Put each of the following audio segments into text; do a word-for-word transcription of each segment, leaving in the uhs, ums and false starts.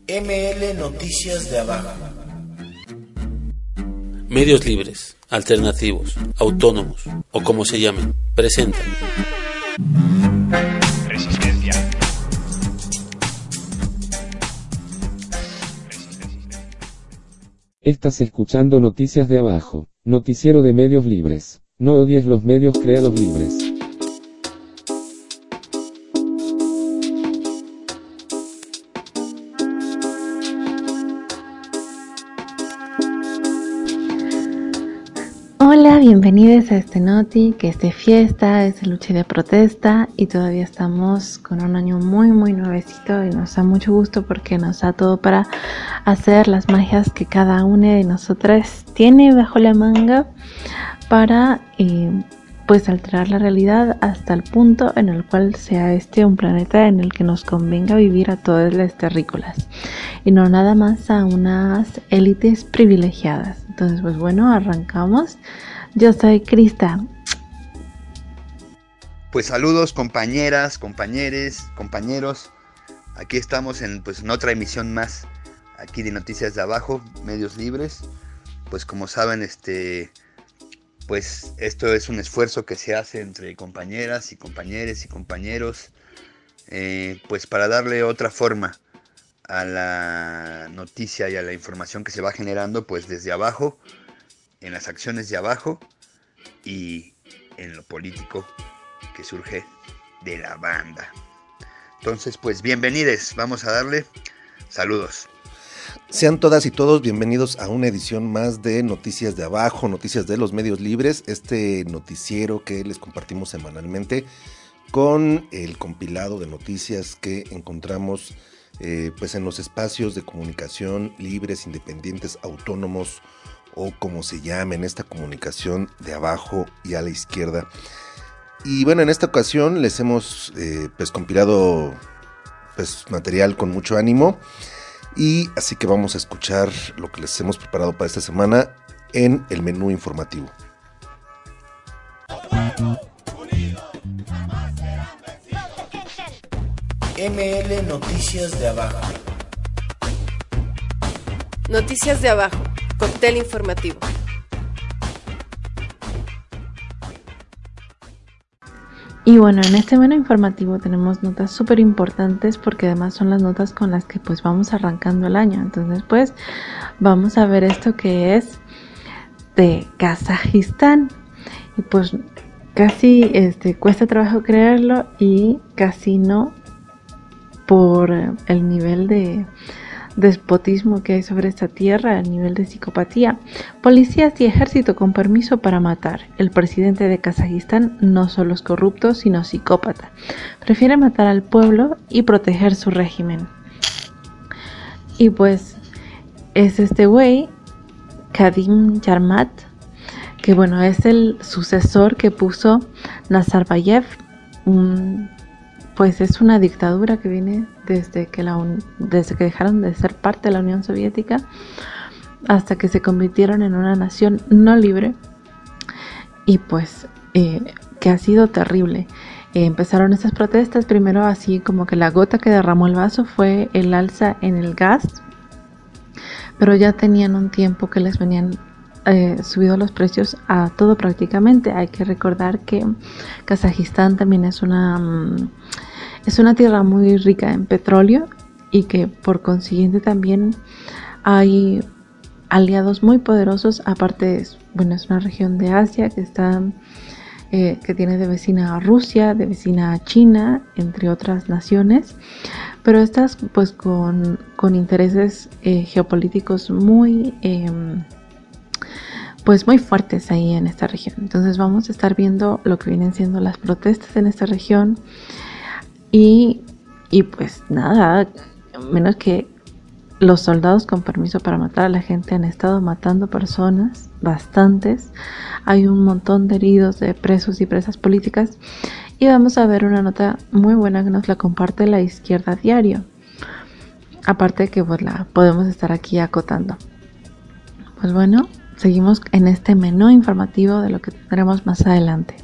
M L Noticias de Abajo. Medios libres, alternativos, autónomos o como se llamen, presentan Resistencia. Estás escuchando Noticias de Abajo, noticiero de medios libres. No odies los medios, créalos libres. Hola, bienvenidos a este Noti, que es de fiesta, es de lucha y de protesta y todavía estamos con un año muy muy nuevecito y nos da mucho gusto porque nos da todo para hacer las magias que cada una de nosotras tiene bajo la manga para eh, pues alterar la realidad hasta el punto en el cual sea este un planeta en el que nos convenga vivir a todas las terrícolas y no nada más a unas élites privilegiadas. Entonces, pues bueno, arrancamos. Yo soy Krista. Pues saludos compañeras, compañeros, compañeros. Aquí estamos en, pues, en otra emisión más aquí de Noticias de Abajo, Medios Libres. Pues como saben, este, pues esto es un esfuerzo que se hace entre compañeras y compañeros y compañeros, eh, pues para darle otra forma a la noticia y a la información que se va generando pues desde abajo, en las acciones de abajo y en lo político que surge de la banda. Entonces pues bienvenidos, vamos a darle saludos. Sean todas y todos bienvenidos a una edición más de Noticias de Abajo, Noticias de los Medios Libres, este noticiero que les compartimos semanalmente con el compilado de noticias que encontramos Eh, pues en los espacios de comunicación libres, independientes, autónomos o como se llamen, esta comunicación de abajo y a la izquierda. Y bueno, en esta ocasión les hemos eh, pues compilado pues material con mucho ánimo y así que vamos a escuchar lo que les hemos preparado para esta semana en el menú informativo. M L Noticias de Abajo. Noticias de Abajo, cóctel informativo. Y bueno, en este menú informativo tenemos notas súper importantes porque además son las notas con las que pues vamos arrancando el año. Entonces pues vamos a ver esto que es de Kazajistán. Y pues casi este, cuesta trabajo creerlo y casi no, por el nivel de despotismo que hay sobre esta tierra, el nivel de psicopatía. Policías y ejército con permiso para matar. El presidente de Kazajistán no solo es corrupto, sino psicópata. Prefiere matar al pueblo y proteger su régimen. Y pues es este güey, Kadim Jarmat, que bueno, es el sucesor que puso Nazarbayev, un pues es una dictadura que viene desde que, la un, desde que dejaron de ser parte de la Unión Soviética hasta que se convirtieron en una nación no libre y pues eh, que ha sido terrible. Eh, empezaron estas protestas, primero así como que la gota que derramó el vaso fue el alza en el gas, pero ya tenían un tiempo que les venían Eh, subido los precios a todo prácticamente. Hay que recordar que Kazajistán también es una um, es una tierra muy rica en petróleo y que por consiguiente también hay aliados muy poderosos. Aparte es, bueno, es una región de Asia que está eh, que tiene de vecina a Rusia, de vecina a China, entre otras naciones, pero estas pues con, con intereses eh, geopolíticos muy eh, pues muy fuertes ahí en esta región. Entonces vamos a estar viendo lo que vienen siendo las protestas en esta región y, y pues nada, menos que los soldados con permiso para matar a la gente han estado matando personas, bastantes. Hay un montón de heridos, de presos y presas políticas. Y vamos a ver una nota muy buena que nos la comparte La Izquierda Diario. Aparte que pues la podemos estar aquí acotando. Pues bueno, seguimos en este menú informativo de lo que tendremos más adelante.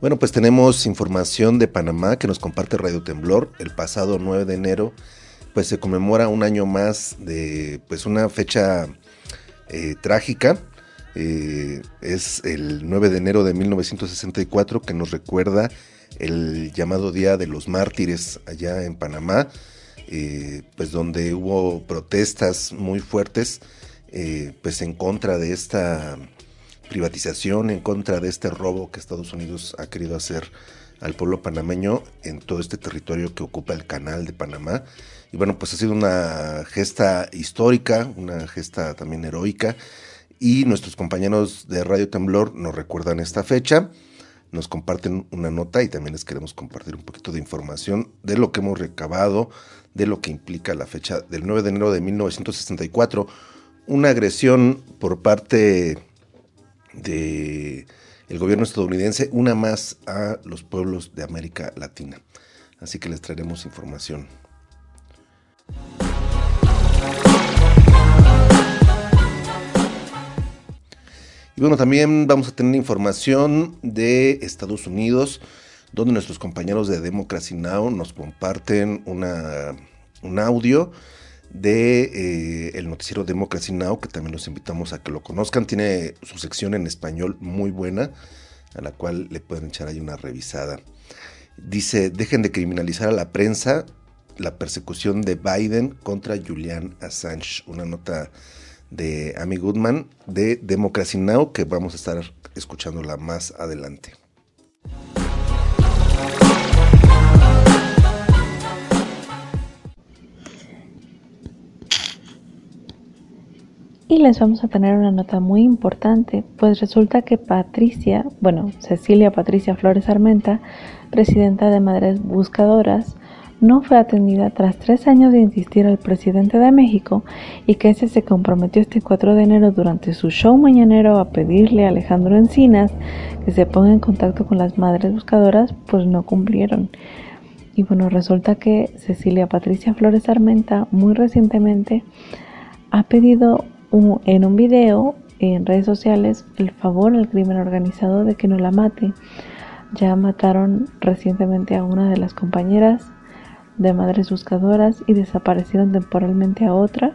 Bueno, pues tenemos información de Panamá que nos comparte Radio Temblor. El pasado nueve de enero pues se conmemora un año más de pues una fecha eh, trágica. Eh, es el nueve de enero de mil novecientos sesenta y cuatro, que nos recuerda el llamado Día de los Mártires allá en Panamá, eh, pues donde hubo protestas muy fuertes eh, pues en contra de esta privatización, en contra de este robo que Estados Unidos ha querido hacer al pueblo panameño en todo este territorio que ocupa el Canal de Panamá. Y bueno, pues ha sido una gesta histórica, una gesta también heroica, y nuestros compañeros de Radio Temblor nos recuerdan esta fecha, nos comparten una nota y también les queremos compartir un poquito de información de lo que hemos recabado, de lo que implica la fecha del nueve de enero de mil novecientos sesenta y cuatro, una agresión por parte de el gobierno estadounidense, una más a los pueblos de América Latina. Así que les traeremos información. Y bueno, también vamos a tener información de Estados Unidos, donde nuestros compañeros de Democracy Now! Nos comparten una, un audio de eh, el noticiero Democracy Now!, que también los invitamos a que lo conozcan. Tiene su sección en español muy buena, a la cual le pueden echar ahí una revisada. Dice: dejen de criminalizar a la prensa, la persecución de Biden contra Julian Assange. Una nota de Amy Goodman de Democracy Now!, que vamos a estar escuchándola más adelante. Y les vamos a tener una nota muy importante, pues resulta que Patricia, bueno, Cecilia Patricia Flores Armenta, presidenta de Madres Buscadoras, no fue atendida tras tres años de insistir al presidente de México, y que ese se comprometió este cuatro de enero durante su show mañanero a pedirle a Alejandro Encinas que se ponga en contacto con las Madres Buscadoras, pues no cumplieron. Y bueno, resulta que Cecilia Patricia Flores Armenta muy recientemente ha pedido un, en un video en redes sociales el favor al crimen organizado de que no la mate. Ya mataron recientemente a una de las compañeras de Madres Buscadoras y desaparecieron temporalmente a otra.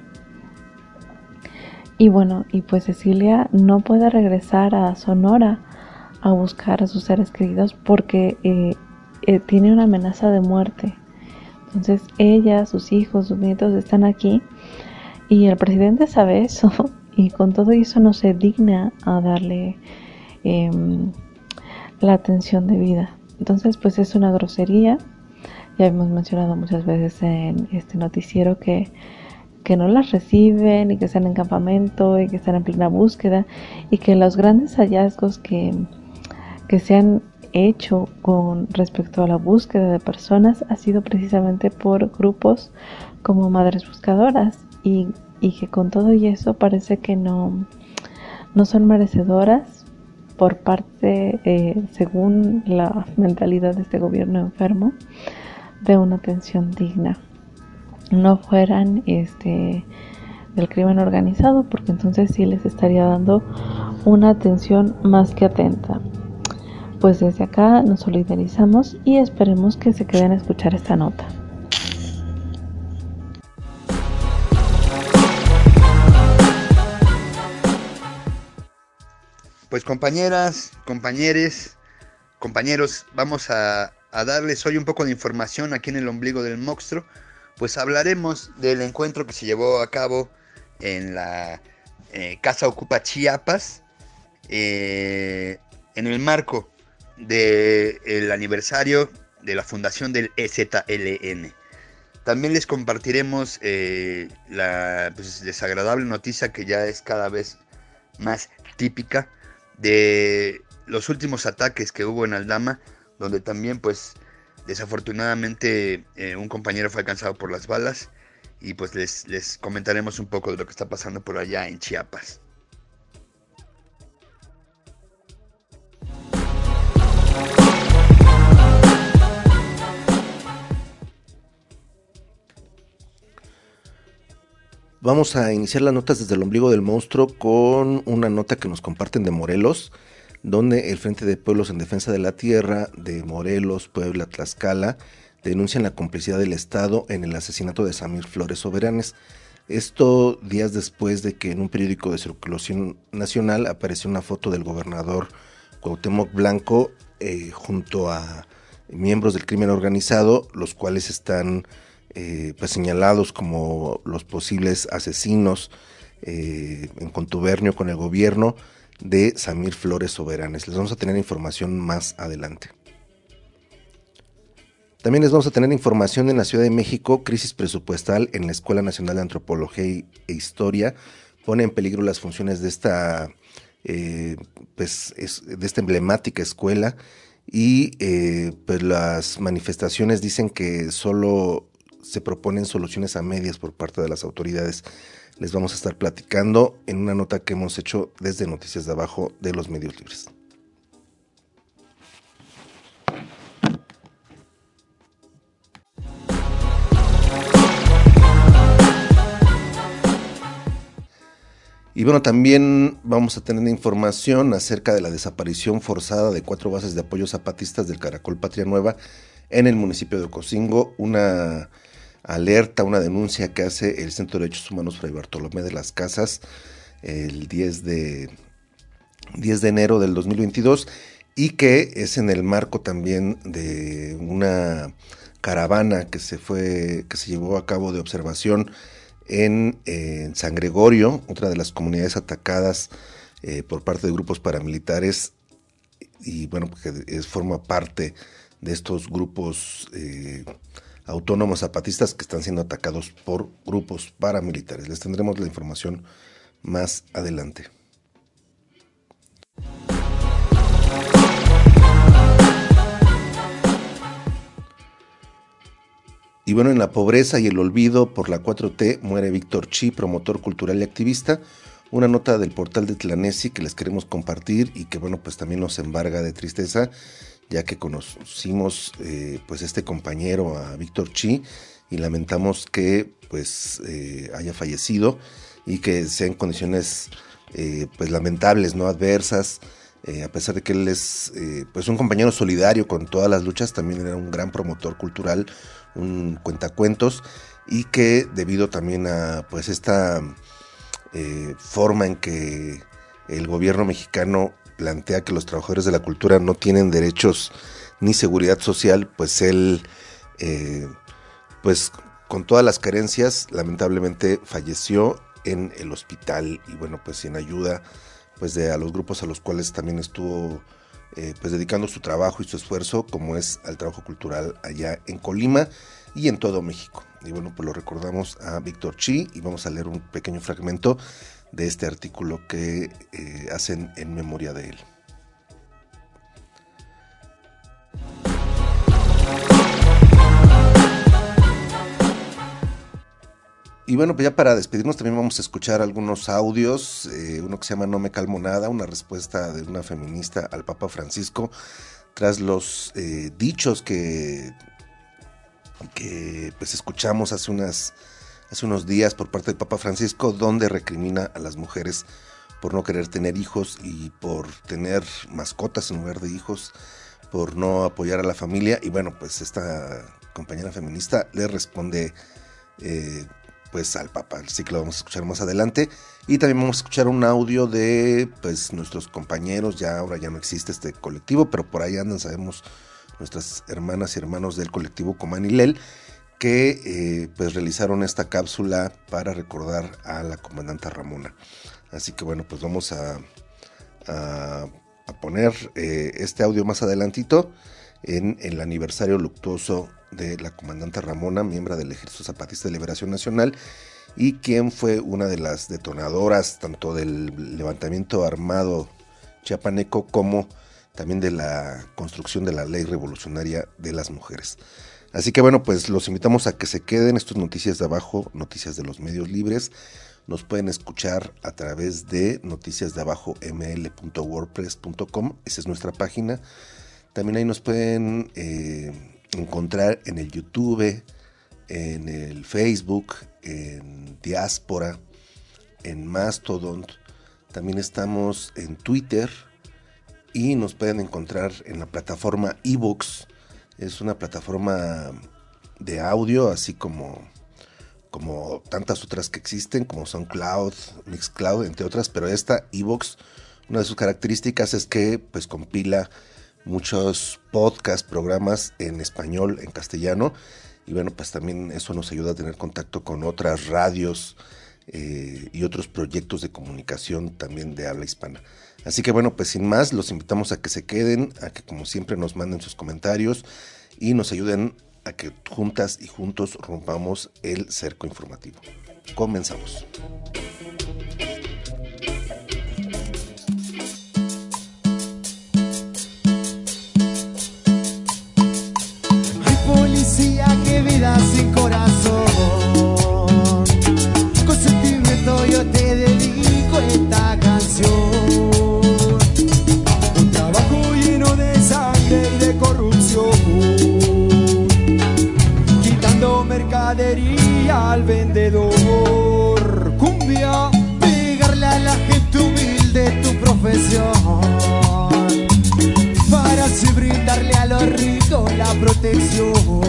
Y bueno, y pues Cecilia no puede regresar a Sonora a buscar a sus seres queridos porque eh, eh, tiene una amenaza de muerte. Entonces ella, sus hijos, sus nietos están aquí, y el presidente sabe eso, y con todo eso no se digna a darle eh, la atención debida. Entonces pues es una grosería. Ya hemos mencionado muchas veces en este noticiero que, que no las reciben, y que están en campamento, y que están en plena búsqueda, y que los grandes hallazgos que, que se han hecho con respecto a la búsqueda de personas ha sido precisamente por grupos como Madres Buscadoras, y, y que con todo y eso parece que no, no son merecedoras por parte, eh, según la mentalidad de este gobierno enfermo, de una atención digna. No fueran este del crimen organizado, porque entonces sí les estaría dando una atención más que atenta. Pues desde acá nos solidarizamos y esperemos que se queden a escuchar esta nota. Pues compañeras, compañeros, compañeros, vamos a, a darles hoy un poco de información aquí en el ombligo del monstruo. Pues hablaremos del encuentro que se llevó a cabo en la eh, Casa Ocupa Chiapas, eh, en el marco del aniversario de la fundación del E Z L N. También les compartiremos eh, la pues, desagradable noticia, que ya es cada vez más típica, de los últimos ataques que hubo en Aldama, donde también pues desafortunadamente eh, un compañero fue alcanzado por las balas, y pues les, les comentaremos un poco de lo que está pasando por allá en Chiapas. Vamos a iniciar las notas desde el ombligo del monstruo con una nota que nos comparten de Morelos, donde el Frente de Pueblos en Defensa de la Tierra de Morelos, Puebla, Tlaxcala denuncian la complicidad del Estado en el asesinato de Samir Flores Soberanes. Esto días después de que en un periódico de circulación nacional apareció una foto del gobernador Cuauhtémoc Blanco eh, junto a miembros del crimen organizado, los cuales están eh, pues señalados como los posibles asesinos eh, en contubernio con el gobierno de Samir Flores Soberanes. Les vamos a tener información más adelante. También les vamos a tener información en la Ciudad de México. Crisis presupuestal en la Escuela Nacional de Antropología e Historia pone en peligro las funciones de esta, eh, pues, es, de esta emblemática escuela. Y eh, pues las manifestaciones dicen que solo se proponen soluciones a medias por parte de las autoridades. Les vamos a estar platicando en una nota que hemos hecho desde Noticias de Abajo de los Medios Libres. Y bueno, también vamos a tener información acerca de la desaparición forzada de cuatro bases de apoyo zapatistas del Caracol Patria Nueva en el municipio de Ocosingo, una alerta, una denuncia que hace el Centro de Derechos Humanos Fray Bartolomé de las Casas el diez de enero del dos mil veintidós, y que es en el marco también de una caravana que se fue, que se llevó a cabo de observación En, eh, en San Gregorio, otra de las comunidades atacadas eh, por parte de grupos paramilitares, y bueno, que es, forma parte de estos grupos eh, autónomos zapatistas que están siendo atacados por grupos paramilitares. Les tendremos la información más adelante. Y bueno, en la pobreza y el olvido por la cuatro T muere Víctor Chi, promotor cultural y activista. Una nota del portal de Tlanesi que les queremos compartir y que bueno, pues también nos embarga de tristeza, ya que conocimos eh, pues este compañero, a Víctor Chi, y lamentamos que pues eh, haya fallecido y que sea en condiciones eh, pues lamentables, no adversas. Eh, a pesar de que él es eh, pues un compañero solidario con todas las luchas, también era un gran promotor cultural, un cuentacuentos, y que debido también a pues esta eh, forma en que el gobierno mexicano plantea que los trabajadores de la cultura no tienen derechos ni seguridad social, pues él eh, pues con todas las carencias lamentablemente falleció en el hospital, y bueno, pues sin ayuda pues de a los grupos a los cuales también estuvo eh, pues dedicando su trabajo y su esfuerzo, como es al trabajo cultural allá en Colima y en todo México. Y bueno, pues lo recordamos a Víctor Chi, y vamos a leer un pequeño fragmento de este artículo que eh, hacen en memoria de él. Y bueno, pues ya para despedirnos también vamos a escuchar algunos audios, eh, uno que se llama No me calmo nada, una respuesta de una feminista al Papa Francisco tras los eh, dichos que, que pues escuchamos hace, unas, hace unos días por parte del Papa Francisco, donde recrimina a las mujeres por no querer tener hijos y por tener mascotas en lugar de hijos, por no apoyar a la familia. Y bueno, pues esta compañera feminista le responde eh, pues al Papa, así que lo vamos a escuchar más adelante. Y también vamos a escuchar un audio de pues nuestros compañeros, ya ahora ya no existe este colectivo, pero por ahí andan, sabemos, nuestras hermanas y hermanos del colectivo Comanilel, que eh, pues realizaron esta cápsula para recordar a la comandanta Ramona. Así que bueno, pues vamos a, a, a poner eh, este audio más adelantito en el aniversario luctuoso de la comandante Ramona, miembro del Ejército Zapatista de Liberación Nacional, y quien fue una de las detonadoras tanto del levantamiento armado chiapaneco como también de la construcción de la ley revolucionaria de las mujeres. Así que bueno, pues los invitamos a que se queden. Esto es Noticias de Abajo, Noticias de los Medios Libres. Nos pueden escuchar a través de noticias de abajo m l punto wordpress punto com, esa es nuestra página. También ahí nos pueden eh, encontrar en el YouTube, en el Facebook, en Diáspora, en Mastodon. También estamos en Twitter y nos pueden encontrar en la plataforma iVoox. Es una plataforma de audio, así como, como tantas otras que existen, como SoundCloud, Mixcloud, entre otras, pero esta iVoox, una de sus características es que pues compila muchos podcasts, programas en español, en castellano, y bueno, pues también eso nos ayuda a tener contacto con otras radios eh, y otros proyectos de comunicación también de habla hispana. Así que bueno, pues sin más, los invitamos a que se queden, a que como siempre nos manden sus comentarios y nos ayuden a que juntas y juntos rompamos el cerco informativo. Comenzamos. Qué vida sin corazón, con sentimiento yo te dedico esta canción. Un trabajo lleno de sangre y de corrupción, quitando mercadería al vendedor. Cumbia, pegarle a la gente humilde tu profesión, para así brindarle a los ricos la protección.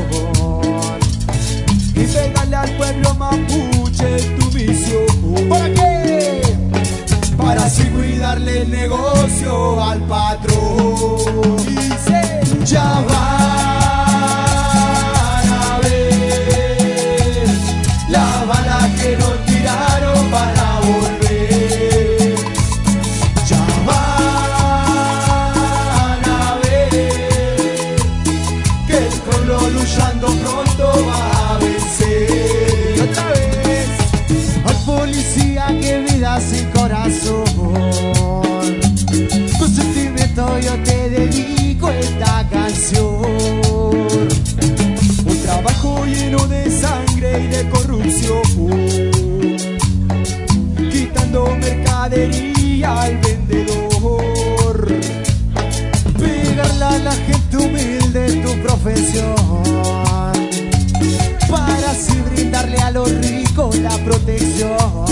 Y pegarle al pueblo mapuche tu misión. ¿Para qué? Para así cuidarle el negocio al patrón. Dice, ya van a ver la bala que nos tiraron para volver. Ya van a ver que el pueblo luchando pronto va. Y otra vez, al policía que vida sin corazón, con sentimiento yo te dedico esta canción. Un trabajo lleno de sangre y de corrupción, quitando mercadería al vendedor. Pegarle a la gente humilde tu profesión, para así brindarle a los ricos la protección.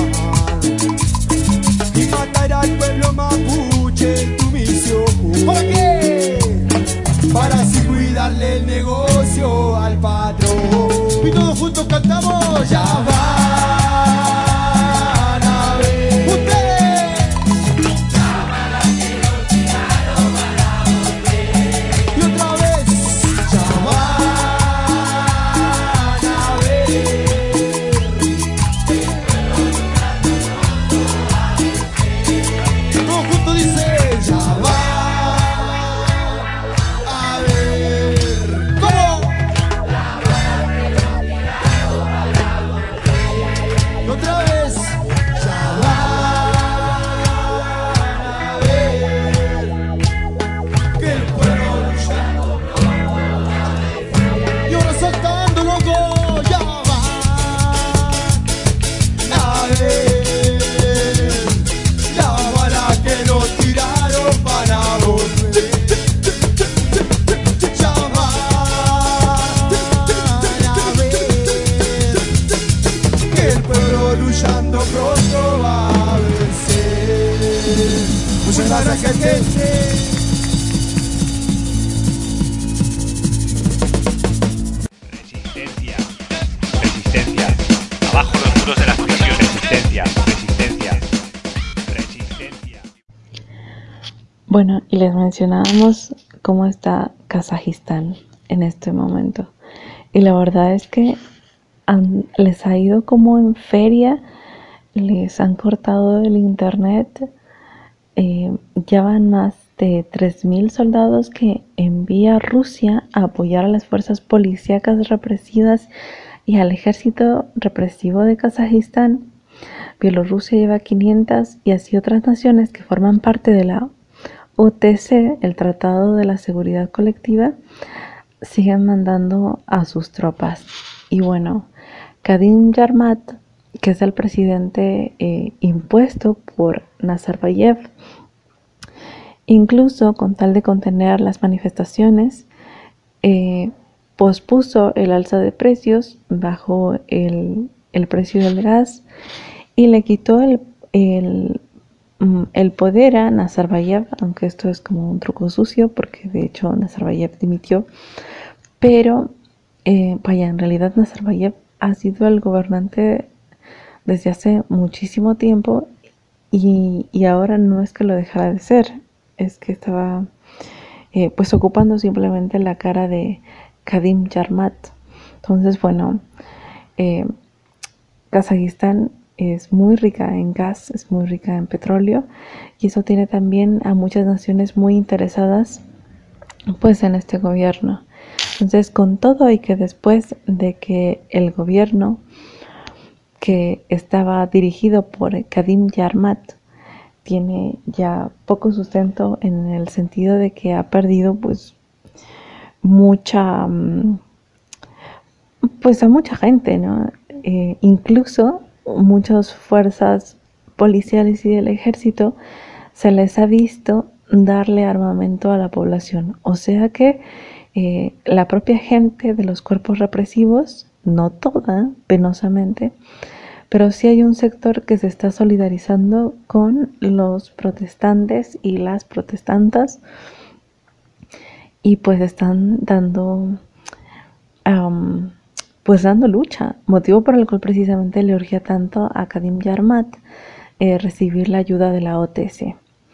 Y matar al pueblo mapuche tu misión. ¿Para qué? Para así cuidarle el negocio al patrón. Y todos juntos cantamos. Ya van a ver ustedes la bala que nos tiraron para volver. Y otra vez. Ya van. Resistencia, resistencia, abajo los muros de la prisión. Resistencia, resistencia, resistencia. Bueno, y les mencionábamos cómo está Kazajistán en este momento. Y la verdad es que han, les ha ido como en feria, les han cortado el internet. Eh, ya van más de tres mil soldados que envía Rusia a apoyar a las fuerzas policíacas represivas y al ejército represivo de Kazajistán. Bielorrusia lleva quinientas y así otras naciones que forman parte de la O T C, el Tratado de la Seguridad Colectiva, siguen mandando a sus tropas. Y bueno, Kadim Yarmat, que es el presidente eh, impuesto por Nazarbayev, incluso con tal de contener las manifestaciones, eh, pospuso el alza de precios, bajó el, el precio del gas y le quitó el, el, el poder a Nazarbayev, aunque esto es como un truco sucio, porque de hecho Nazarbayev dimitió, pero eh, vaya, en realidad Nazarbayev ha sido el gobernante desde hace muchísimo tiempo y, y ahora no es que lo dejara de ser, es que estaba eh, pues ocupando simplemente la cara de Kadim Jarmat. Entonces, bueno, eh, Kazajistán es muy rica en gas, es muy rica en petróleo y eso tiene también a muchas naciones muy interesadas pues en este gobierno. Entonces, con todo y que después de que el gobierno que estaba dirigido por Kadim Jarmat tiene ya poco sustento en el sentido de que ha perdido pues mucha pues a mucha gente, ¿no? Eh, incluso muchas fuerzas policiales y del ejército se les ha visto darle armamento a la población, o sea que eh, la propia gente de los cuerpos represivos, no toda, penosamente, pero sí hay un sector que se está solidarizando con los protestantes y las protestantas y pues están dando um, pues dando lucha, motivo por el cual precisamente le urgía tanto a Kadim Jarmat eh, recibir la ayuda de la O T C.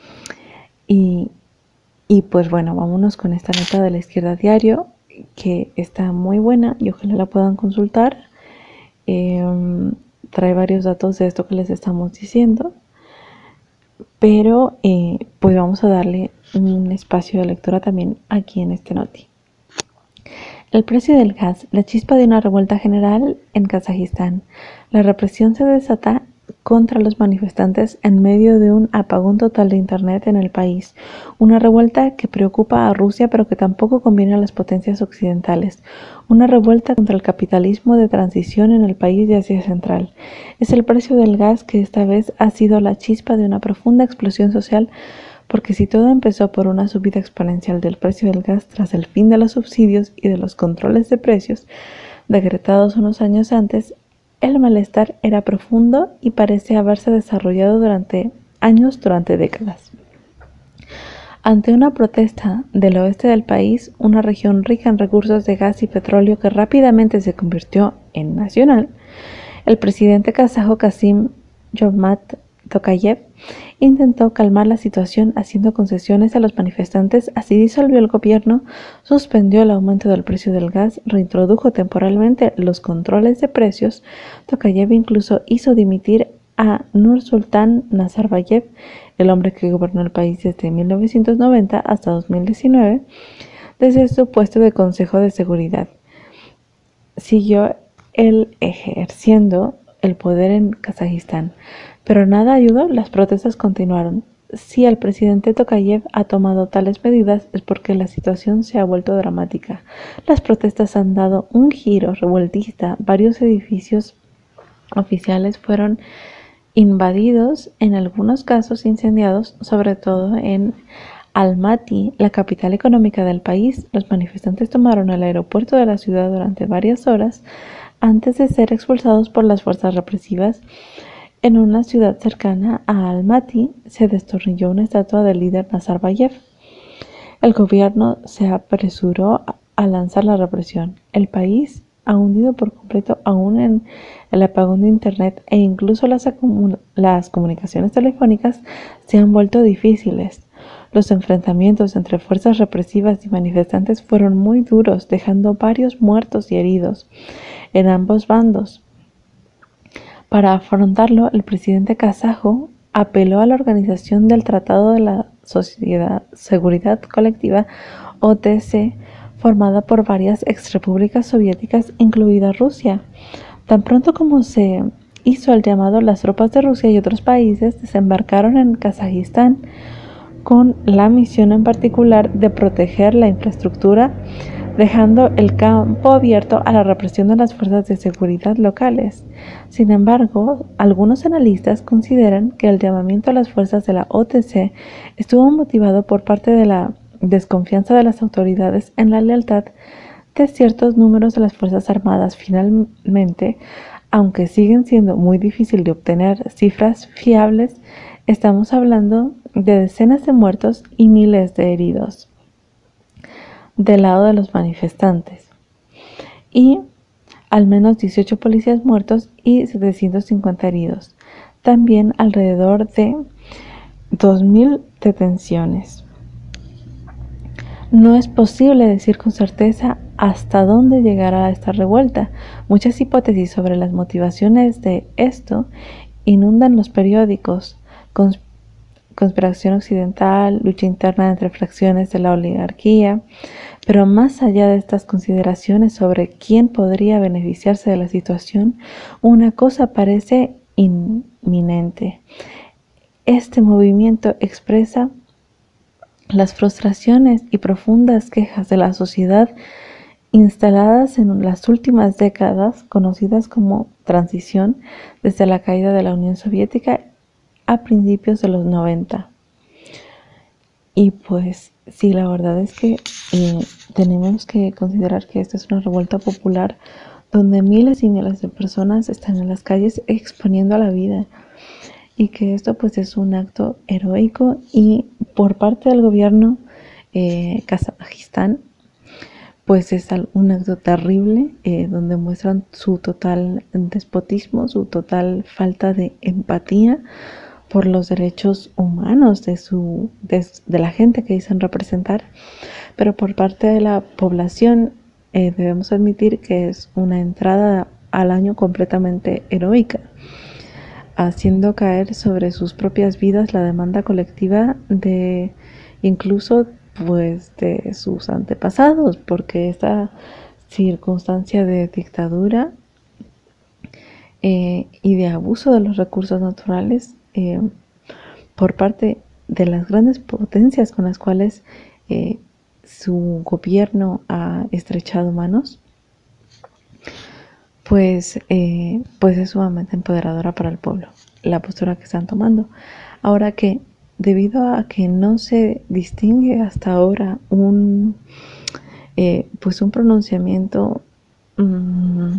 Y, y pues bueno, vámonos con esta nota de La Izquierda Diario, que está muy buena y ojalá la puedan consultar. Eh, trae varios datos de esto que les estamos diciendo, pero eh, pues vamos a darle un espacio de lectura también aquí en este noti. El precio del gas, la chispa de una revuelta general en Kazajistán. La represión se desata contra los manifestantes en medio de un apagón total de internet en el país. Una revuelta que preocupa a Rusia pero que tampoco conviene a las potencias occidentales. Una revuelta contra el capitalismo de transición en el país de Asia Central. Es el precio del gas que esta vez ha sido la chispa de una profunda explosión social, porque si todo empezó por una subida exponencial del precio del gas tras el fin de los subsidios y de los controles de precios decretados unos años antes, el malestar era profundo y parece haberse desarrollado durante años, durante décadas. Ante una protesta del oeste del país, una región rica en recursos de gas y petróleo que rápidamente se convirtió en nacional, el presidente kazajo Kassym-Jomart Tokayev intentó calmar la situación haciendo concesiones a los manifestantes, así disolvió el gobierno, suspendió el aumento del precio del gas, reintrodujo temporalmente los controles de precios. Tokayev incluso hizo dimitir a Nursultan Nazarbayev, el hombre que gobernó el país desde mil novecientos noventa hasta dos mil diecinueve, desde su puesto de Consejo de Seguridad. Siguió él ejerciendo el poder en Kazajistán. Pero nada ayudó, las protestas continuaron. Si el presidente Tokayev ha tomado tales medidas es porque la situación se ha vuelto dramática. Las protestas han dado un giro revueltista. Varios edificios oficiales fueron invadidos, en algunos casos incendiados, sobre todo en Almaty, la capital económica del país. Los manifestantes tomaron el aeropuerto de la ciudad durante varias horas antes de ser expulsados por las fuerzas represivas. En una ciudad cercana a Almaty se destornilló una estatua del líder Nazarbayev. El gobierno se apresuró a lanzar la represión. El país ha hundido por completo aún en el apagón de internet e incluso las, las comunicaciones telefónicas se han vuelto difíciles. Los enfrentamientos entre fuerzas represivas y manifestantes fueron muy duros, dejando varios muertos y heridos en ambos bandos. Para afrontarlo, el presidente kazajo apeló a la Organización del Tratado de la Sociedad Seguridad Colectiva, O T C, formada por varias exrepúblicas soviéticas, incluida Rusia. Tan pronto como se hizo el llamado, las tropas de Rusia y otros países desembarcaron en Kazajistán con la misión en particular de proteger la infraestructura, dejando el campo abierto a la represión de las fuerzas de seguridad locales. Sin embargo, algunos analistas consideran que el llamamiento a las fuerzas de la O T C estuvo motivado por parte de la desconfianza de las autoridades en la lealtad de ciertos números de las Fuerzas Armadas. Finalmente, aunque siguen siendo muy difícil de obtener cifras fiables, Estamos hablando de decenas de muertos y miles de heridos del lado de los manifestantes, y al menos dieciocho policías muertos y setecientos cincuenta heridos. También alrededor de dos mil detenciones. No es posible decir con certeza hasta dónde llegará esta revuelta. Muchas hipótesis sobre las motivaciones de esto inundan los periódicos. Cons- conspiración occidental, lucha interna entre fracciones de la oligarquía. Pero más allá de estas consideraciones sobre quién podría beneficiarse de la situación, una cosa parece inminente. Este movimiento expresa las frustraciones y profundas quejas de la sociedad instaladas en las últimas décadas, conocidas como transición, desde la caída de la Unión Soviética a principios de los noventa. Y pues sí, la verdad es que eh, tenemos que considerar que esta es una revuelta popular donde miles y miles de personas están en las calles exponiendo a la vida, y que esto pues es un acto heroico, y por parte del gobierno eh, Kazajistán pues es un acto terrible, eh, donde muestran su total despotismo, su total falta de empatía por los derechos humanos de, su, de, de la gente que dicen representar. Pero por parte de la población eh, debemos admitir que es una entrada al año completamente heroica, haciendo caer sobre sus propias vidas la demanda colectiva de incluso pues de sus antepasados, porque esta circunstancia de dictadura eh, y de abuso de los recursos naturales eh, por parte de las grandes potencias con las cuales eh, su gobierno ha estrechado manos, pues, eh, pues es sumamente empoderadora para el pueblo, la postura que están tomando. Ahora que, debido a que no se distingue hasta ahora un, eh, pues un pronunciamiento mmm,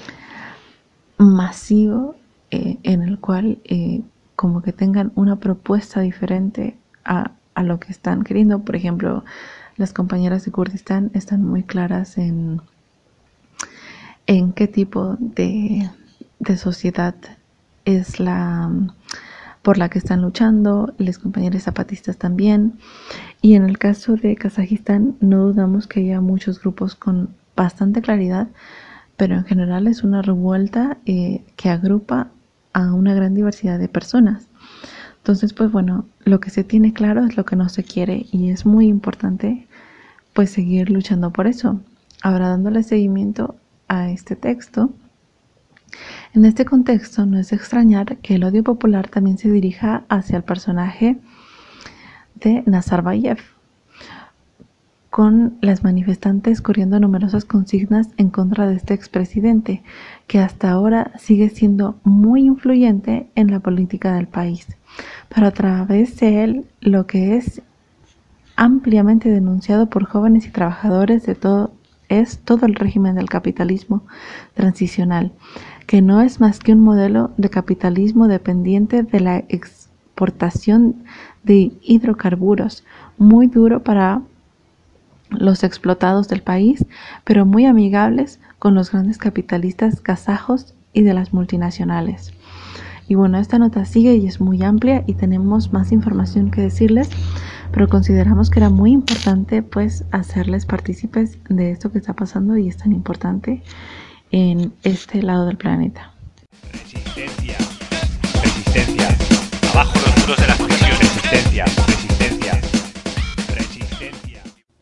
masivo eh, en el cual eh, como que tengan una propuesta diferente a, a lo que están queriendo. Por ejemplo, las compañeras de Kurdistán están muy claras en en qué tipo de, de sociedad es la por la que están luchando, las compañeras zapatistas también. Y en el caso de Kazajistán no dudamos que haya muchos grupos con bastante claridad, pero en general es una revuelta eh, que agrupa a una gran diversidad de personas. Entonces, pues bueno, lo que se tiene claro es lo que no se quiere, y es muy importante pues seguir luchando por eso. Ahora, dándole seguimiento a este texto, en este contexto no es de extrañar que el odio popular también se dirija hacia el personaje de Nazarbayev, con las manifestantes corriendo numerosas consignas en contra de este expresidente, que hasta ahora sigue siendo muy influyente en la política del país, pero a través de él lo que es ampliamente denunciado por jóvenes y trabajadores de todo es todo el régimen del capitalismo transicional, que no es más que un modelo de capitalismo dependiente de la exportación de hidrocarburos, muy duro para los explotados del país, pero muy amigables con los grandes capitalistas kazajos y de las multinacionales. Y bueno, esta nota sigue y es muy amplia y tenemos más información que decirles, pero consideramos que era muy importante pues hacerles partícipes de esto que está pasando y es tan importante en este lado del planeta. Resistencia, resistencia, abajo los muros de las prisiones. Resistencia, resistencia, resistencia.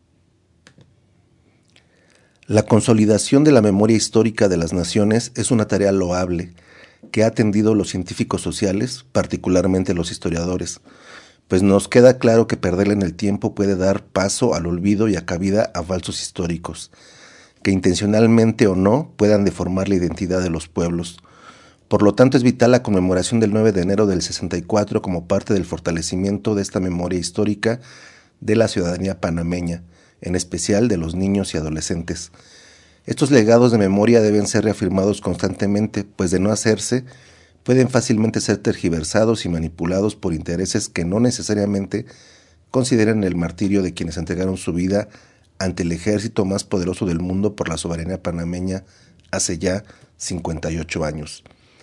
La consolidación de la memoria histórica de las naciones es una tarea loable que ha atendido los científicos sociales, particularmente los historiadores, pues nos queda claro que perderla en el tiempo puede dar paso al olvido y a cabida a falsos históricos, que intencionalmente o no puedan deformar la identidad de los pueblos. Por lo tanto, es vital la conmemoración del nueve de enero del sesenta y cuatro como parte del fortalecimiento de esta memoria histórica de la ciudadanía panameña, en especial de los niños y adolescentes. Estos legados de memoria deben ser reafirmados constantemente, pues de no hacerse, pueden fácilmente ser tergiversados y manipulados por intereses que no necesariamente consideran el martirio de quienes entregaron su vida ante el ejército más poderoso del mundo por la soberanía panameña hace ya cincuenta y ocho años.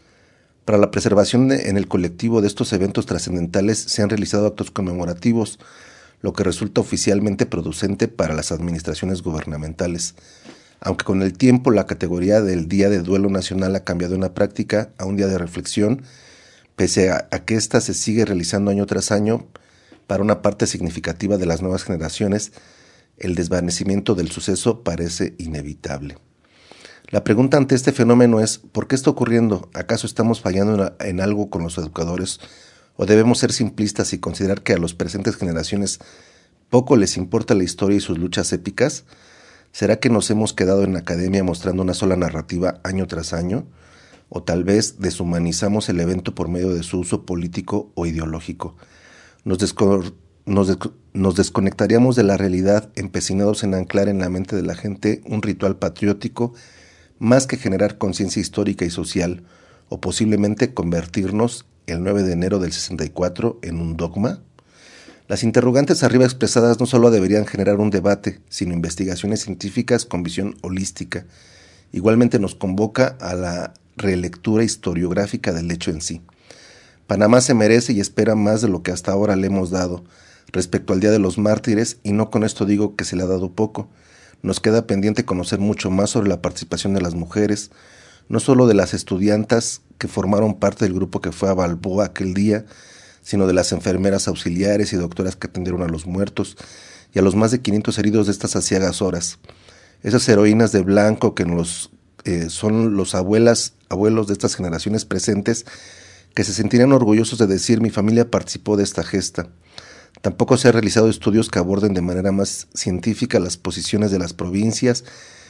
Para la preservación de, en el colectivo de estos eventos trascendentales se han realizado actos conmemorativos, lo que resulta oficialmente producente para las administraciones gubernamentales. Aunque con el tiempo la categoría del Día de Duelo Nacional ha cambiado en la práctica a un día de reflexión, pese a, a que ésta se sigue realizando año tras año, para una parte significativa de las nuevas generaciones, el desvanecimiento del suceso parece inevitable. La pregunta ante este fenómeno es, ¿por qué está ocurriendo? ¿Acaso estamos fallando en algo con los educadores? ¿O debemos ser simplistas y considerar que a las presentes generaciones poco les importa la historia y sus luchas épicas? ¿Será que nos hemos quedado en la academia mostrando una sola narrativa año tras año? ¿O tal vez deshumanizamos el evento por medio de su uso político o ideológico? Nos, desco- nos, de- nos desconectaríamos de la realidad empecinados en anclar en la mente de la gente un ritual patriótico más que generar conciencia histórica y social, o posiblemente convertirnos el nueve de enero del sesenta y cuatro en un dogma. Las interrogantes arriba expresadas no solo deberían generar un debate, sino investigaciones científicas con visión holística. Igualmente nos convoca a la relectura historiográfica del hecho en sí. Panamá se merece y espera más de lo que hasta ahora le hemos dado respecto al Día de los Mártires, y no con esto digo que se le ha dado poco. Nos queda pendiente conocer mucho más sobre la participación de las mujeres, no solo de las estudiantas que formaron parte del grupo que fue a Balboa aquel día, sino de las enfermeras auxiliares y doctoras que atendieron a los muertos y a los más de quinientos heridos de estas aciagas horas. Esas heroínas de blanco que nos, eh, son los abuelas, abuelos de estas generaciones presentes, que se sentirán orgullosos de decir: mi familia participó de esta gesta. Tampoco se han realizado estudios que aborden de manera más científica las posiciones de las provincias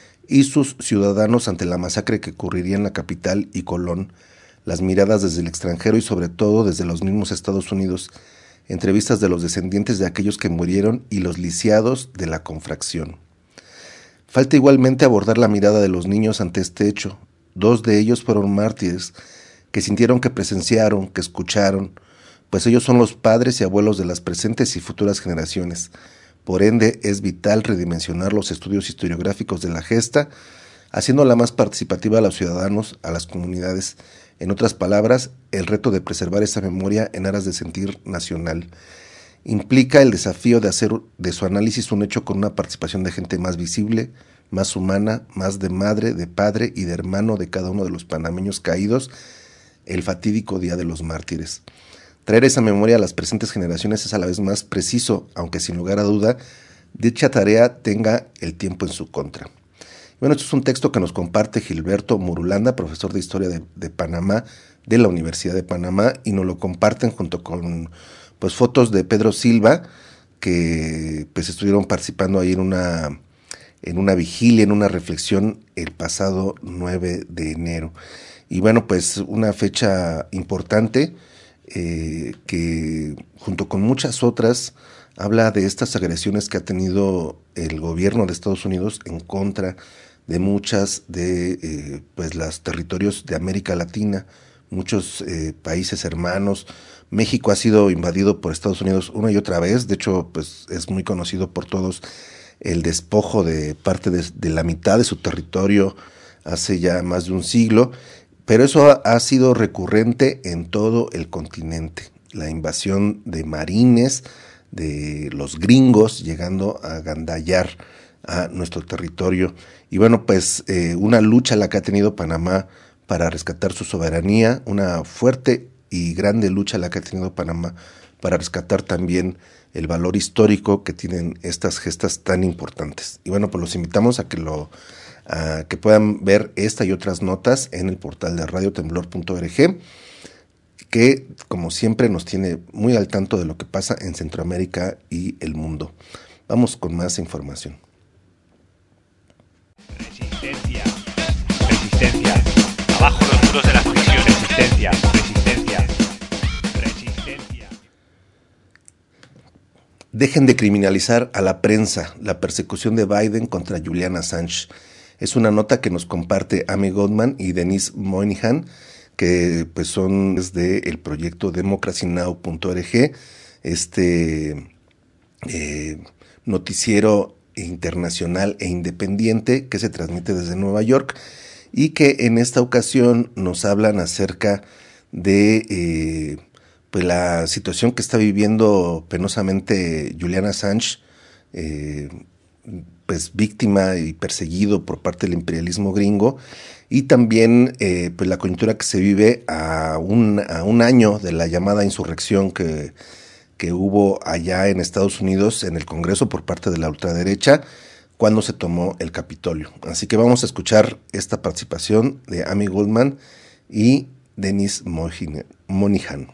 y sus ciudadanos ante la masacre que ocurriría en la capital y Colón, las miradas desde el extranjero y sobre todo desde los mismos Estados Unidos, entrevistas de los descendientes de aquellos que murieron y los lisiados de la confracción. Falta igualmente abordar la mirada de los niños ante este hecho. Dos de ellos fueron mártires, que sintieron, que presenciaron, que escucharon, pues ellos son los padres y abuelos de las presentes y futuras generaciones. Por ende, es vital redimensionar los estudios historiográficos de la gesta, haciéndola más participativa a los ciudadanos, a las comunidades. En otras palabras, el reto de preservar esa memoria en aras de sentir nacional implica el desafío de hacer de su análisis un hecho con una participación de gente más visible, más humana, más de madre, de padre y de hermano de cada uno de los panameños caídos el fatídico Día de los Mártires. Traer esa memoria a las presentes generaciones es a la vez más preciso, aunque sin lugar a duda, dicha tarea tenga el tiempo en su contra. Bueno, esto es un texto que nos comparte Gilberto Murulanda, profesor de Historia de, de Panamá, de la Universidad de Panamá, y nos lo comparten junto con pues fotos de Pedro Silva, que pues estuvieron participando ahí en una, en una vigilia, en una reflexión el pasado nueve de enero. Y bueno, pues una fecha importante, Eh, que junto con muchas otras habla de estas agresiones que ha tenido el gobierno de Estados Unidos en contra de muchas de eh, pues los territorios de América Latina, muchos eh, países hermanos. México ha sido invadido por Estados Unidos una y otra vez. De hecho, pues es muy conocido por todos el despojo de parte de, de la mitad de su territorio hace ya más de un siglo. Pero eso ha, ha sido recurrente en todo el continente. La invasión de marines, de los gringos, llegando a agandallar a nuestro territorio. Y bueno, pues eh, una lucha la que ha tenido Panamá para rescatar su soberanía, una fuerte y grande lucha la que ha tenido Panamá para rescatar también el valor histórico que tienen estas gestas tan importantes. Y bueno, pues los invitamos a que lo... Uh, que puedan ver esta y otras notas en el portal de radio temblor punto org, que como siempre nos tiene muy al tanto de lo que pasa en Centroamérica y el mundo. Vamos con más información. Resistencia, resistencia, abajo los muros de las prisiones. Resistencia, resistencia, resistencia. Dejen de criminalizar a la prensa, la persecución de Biden contra Julian Assange. Es una nota que nos comparte Amy Goldman y Denise Moynihan, que pues son desde el proyecto democracy now punto org, este eh, noticiero internacional e independiente que se transmite desde Nueva York y que en esta ocasión nos hablan acerca de eh, pues la situación que está viviendo penosamente Julian Assange, eh, pues víctima y perseguido por parte del imperialismo gringo, y también eh, pues la coyuntura que se vive a un, a un año de la llamada insurrección que, que hubo allá en Estados Unidos en el Congreso por parte de la ultraderecha cuando se tomó el Capitolio. Así que vamos a escuchar esta participación de Amy Goldman y Dennis Moynihan.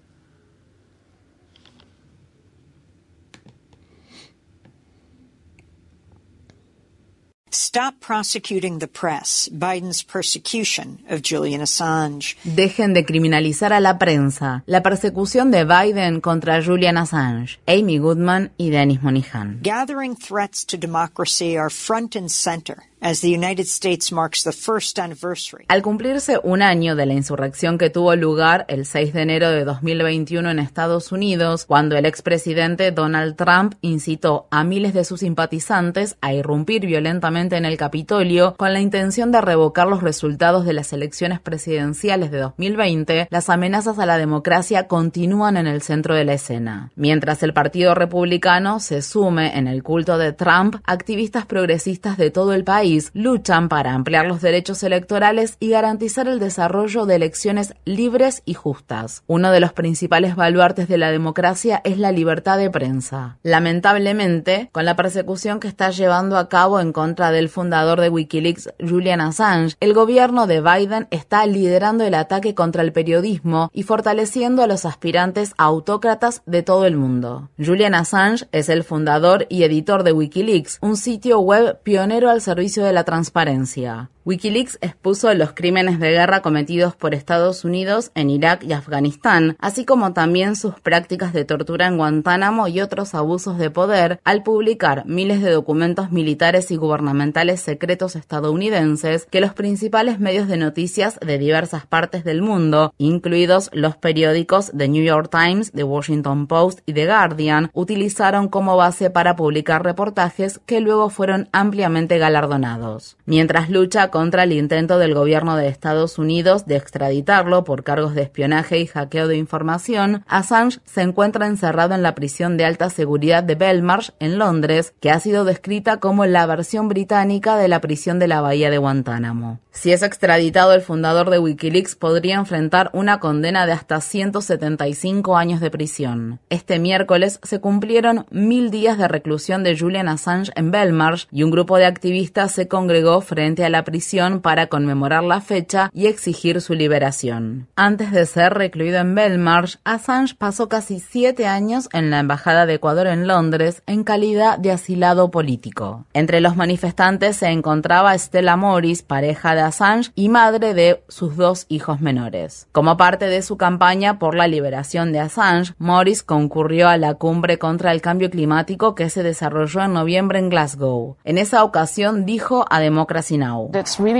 Stop prosecuting the press, Biden's persecution of Julian Assange. Dejen de criminalizar a la prensa, la persecución de Biden contra Julian Assange. Amy Goodman y Dennis Moynihan. Gathering threats to democracy are front and center as the United States marks the first anniversary. Al cumplirse un año de la insurrección que tuvo lugar el seis de enero de dos mil veintiuno en Estados Unidos, cuando el expresidente Donald Trump incitó a miles de sus simpatizantes a irrumpir violentamente en el Capitolio con la intención de revocar los resultados de las elecciones presidenciales de dos mil veinte, las amenazas a la democracia continúan en el centro de la escena. Mientras el Partido Republicano se sume en el culto de Trump, activistas progresistas de todo el país luchan para ampliar los derechos electorales y garantizar el desarrollo de elecciones libres y justas. Uno de los principales baluartes de la democracia es la libertad de prensa. Lamentablemente, con la persecución que está llevando a cabo en contra del fundador de Wikileaks, Julian Assange, el gobierno de Biden está liderando el ataque contra el periodismo y fortaleciendo a los aspirantes autócratas de todo el mundo. Julian Assange es el fundador y editor de Wikileaks, un sitio web pionero al servicio de la transparencia. Wikileaks expuso los crímenes de guerra cometidos por Estados Unidos en Irak y Afganistán, así como también sus prácticas de tortura en Guantánamo y otros abusos de poder, al publicar miles de documentos militares y gubernamentales secretos estadounidenses que los principales medios de noticias de diversas partes del mundo, incluidos los periódicos The New York Times, The Washington Post y The Guardian, utilizaron como base para publicar reportajes que luego fueron ampliamente galardonados. Mientras lucha contra el intento del gobierno de Estados Unidos de extraditarlo por cargos de espionaje y hackeo de información, Assange se encuentra encerrado en la prisión de alta seguridad de Belmarsh, en Londres, que ha sido descrita como la versión británica de la prisión de la bahía de Guantánamo. Si es extraditado, el fundador de Wikileaks podría enfrentar una condena de hasta ciento setenta y cinco años de prisión. Este miércoles se cumplieron mil días de reclusión de Julian Assange en Belmarsh y un grupo de activistas se congregó frente a la prisión para conmemorar la fecha y exigir su liberación. Antes de ser recluido en Belmarsh, Assange pasó casi siete años en la Embajada de Ecuador en Londres en calidad de asilado político. Entre los manifestantes se encontraba Stella Morris, pareja de Assange y madre de sus dos hijos menores. Como parte de su campaña por la liberación de Assange, Morris concurrió a la cumbre contra el cambio climático que se desarrolló en noviembre en Glasgow. En esa ocasión dijo a Democracy Now!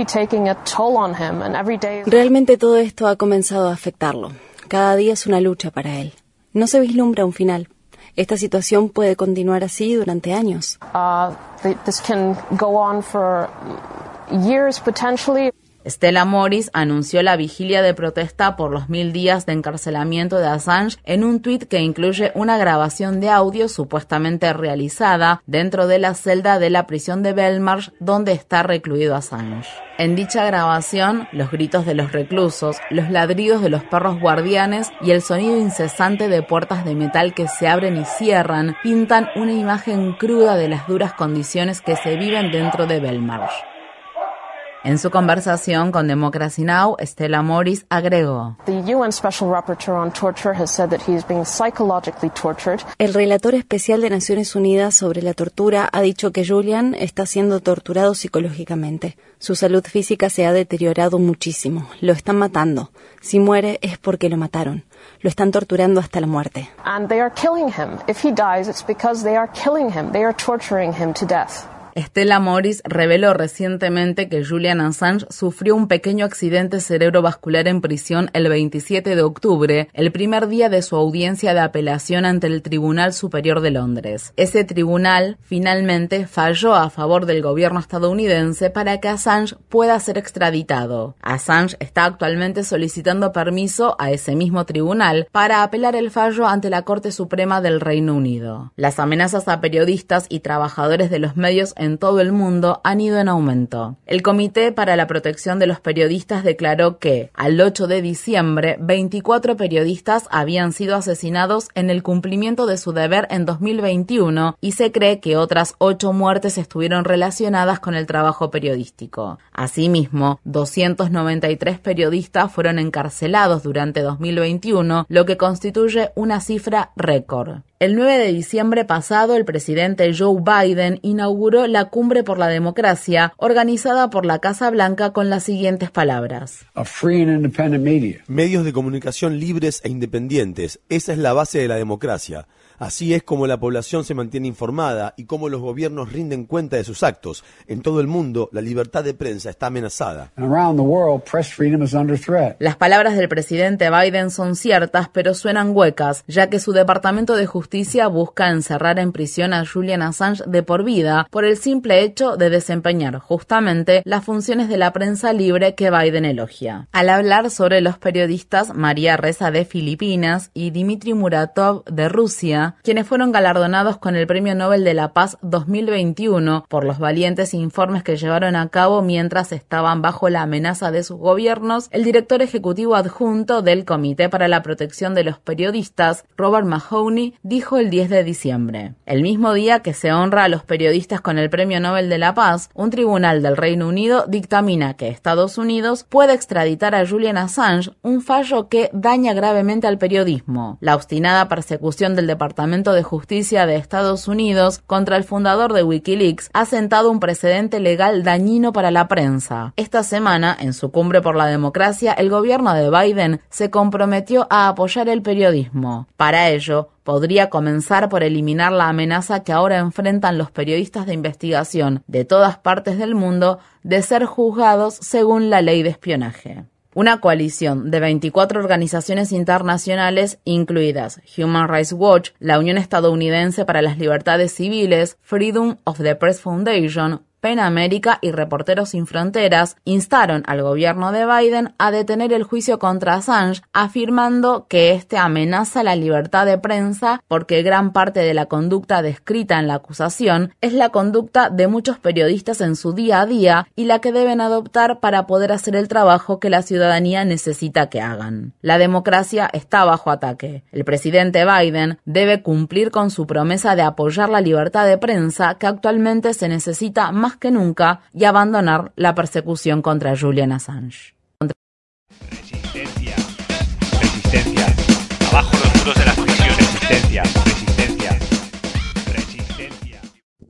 Realmente todo esto ha comenzado a afectarlo. Cada día es una lucha para él. No se vislumbra un final. Esta situación puede continuar así durante años. Uh, this can go on for years potentially. Stella Morris anunció la vigilia de protesta por los mil días de encarcelamiento de Assange en un tuit que incluye una grabación de audio supuestamente realizada dentro de la celda de la prisión de Belmarsh donde está recluido Assange. En dicha grabación, los gritos de los reclusos, los ladridos de los perros guardianes y el sonido incesante de puertas de metal que se abren y cierran pintan una imagen cruda de las duras condiciones que se viven dentro de Belmarsh. En su conversación con Democracy Now!, Stella Morris agregó: El relator especial de Naciones Unidas sobre la tortura ha dicho que Julian está siendo torturado psicológicamente. Su salud física se ha deteriorado muchísimo. Lo están matando. Si muere es porque lo mataron. Lo están torturando hasta la muerte. Stella Morris reveló recientemente que Julian Assange sufrió un pequeño accidente cerebrovascular en prisión el veintisiete de octubre, el primer día de su audiencia de apelación ante el Tribunal Superior de Londres. Ese tribunal finalmente falló a favor del gobierno estadounidense para que Assange pueda ser extraditado. Assange está actualmente solicitando permiso a ese mismo tribunal para apelar el fallo ante la Corte Suprema del Reino Unido. Las amenazas a periodistas y trabajadores de los medios en todo el mundo han ido en aumento. El Comité para la Protección de los Periodistas declaró que, al ocho de diciembre, veinticuatro periodistas habían sido asesinados en el cumplimiento de su deber en dos mil veintiuno y se cree que otras ocho muertes estuvieron relacionadas con el trabajo periodístico. Asimismo, doscientos noventa y tres periodistas fueron encarcelados durante dos mil veintiuno, lo que constituye una cifra récord. El nueve de diciembre pasado, el presidente Joe Biden inauguró la Cumbre por la Democracia, organizada por la Casa Blanca con las siguientes palabras. A free and independent media. Medios de comunicación libres e independientes. Esa es la base de la democracia. Así es como la población se mantiene informada y cómo los gobiernos rinden cuenta de sus actos. En todo el mundo, la libertad de prensa está amenazada. Around the world, press freedom is under threat. Las palabras del presidente Biden son ciertas, pero suenan huecas, ya que su Departamento de Justicia busca encerrar en prisión a Julian Assange de por vida por el simple hecho de desempeñar justamente las funciones de la prensa libre que Biden elogia. Al hablar sobre los periodistas María Ressa de Filipinas y Dmitry Muratov de Rusia, quienes fueron galardonados con el Premio Nobel de la Paz dos mil veintiuno por los valientes informes que llevaron a cabo mientras estaban bajo la amenaza de sus gobiernos, el director ejecutivo adjunto del Comité para la Protección de los Periodistas, Robert Mahoney, dijo el diez de diciembre. El mismo día que se honra a los periodistas con el Premio Nobel de la Paz, un tribunal del Reino Unido dictamina que Estados Unidos puede extraditar a Julian Assange, un fallo que daña gravemente al periodismo. La obstinada persecución del Departamento de Justicia de Estados Unidos contra el fundador de Wikileaks ha sentado un precedente legal dañino para la prensa. Esta semana, en su Cumbre por la Democracia, el gobierno de Biden se comprometió a apoyar el periodismo. Para ello, podría comenzar por eliminar la amenaza que ahora enfrentan los periodistas de investigación de todas partes del mundo de ser juzgados según la ley de espionaje. Una coalición de veinticuatro organizaciones internacionales, incluidas Human Rights Watch, la Unión Estadounidense para las Libertades Civiles, Freedom of the Press Foundation, PEN América y Reporteros Sin Fronteras instaron al gobierno de Biden a detener el juicio contra Assange, afirmando que este amenaza la libertad de prensa porque gran parte de la conducta descrita en la acusación es la conducta de muchos periodistas en su día a día y la que deben adoptar para poder hacer el trabajo que la ciudadanía necesita que hagan. La democracia está bajo ataque. El presidente Biden debe cumplir con su promesa de apoyar la libertad de prensa que actualmente se necesita más que nunca y abandonar la persecución contra Julian Assange. Resistencia, resistencia, abajo los muros de las prisiones, resistencia, resistencia, resistencia.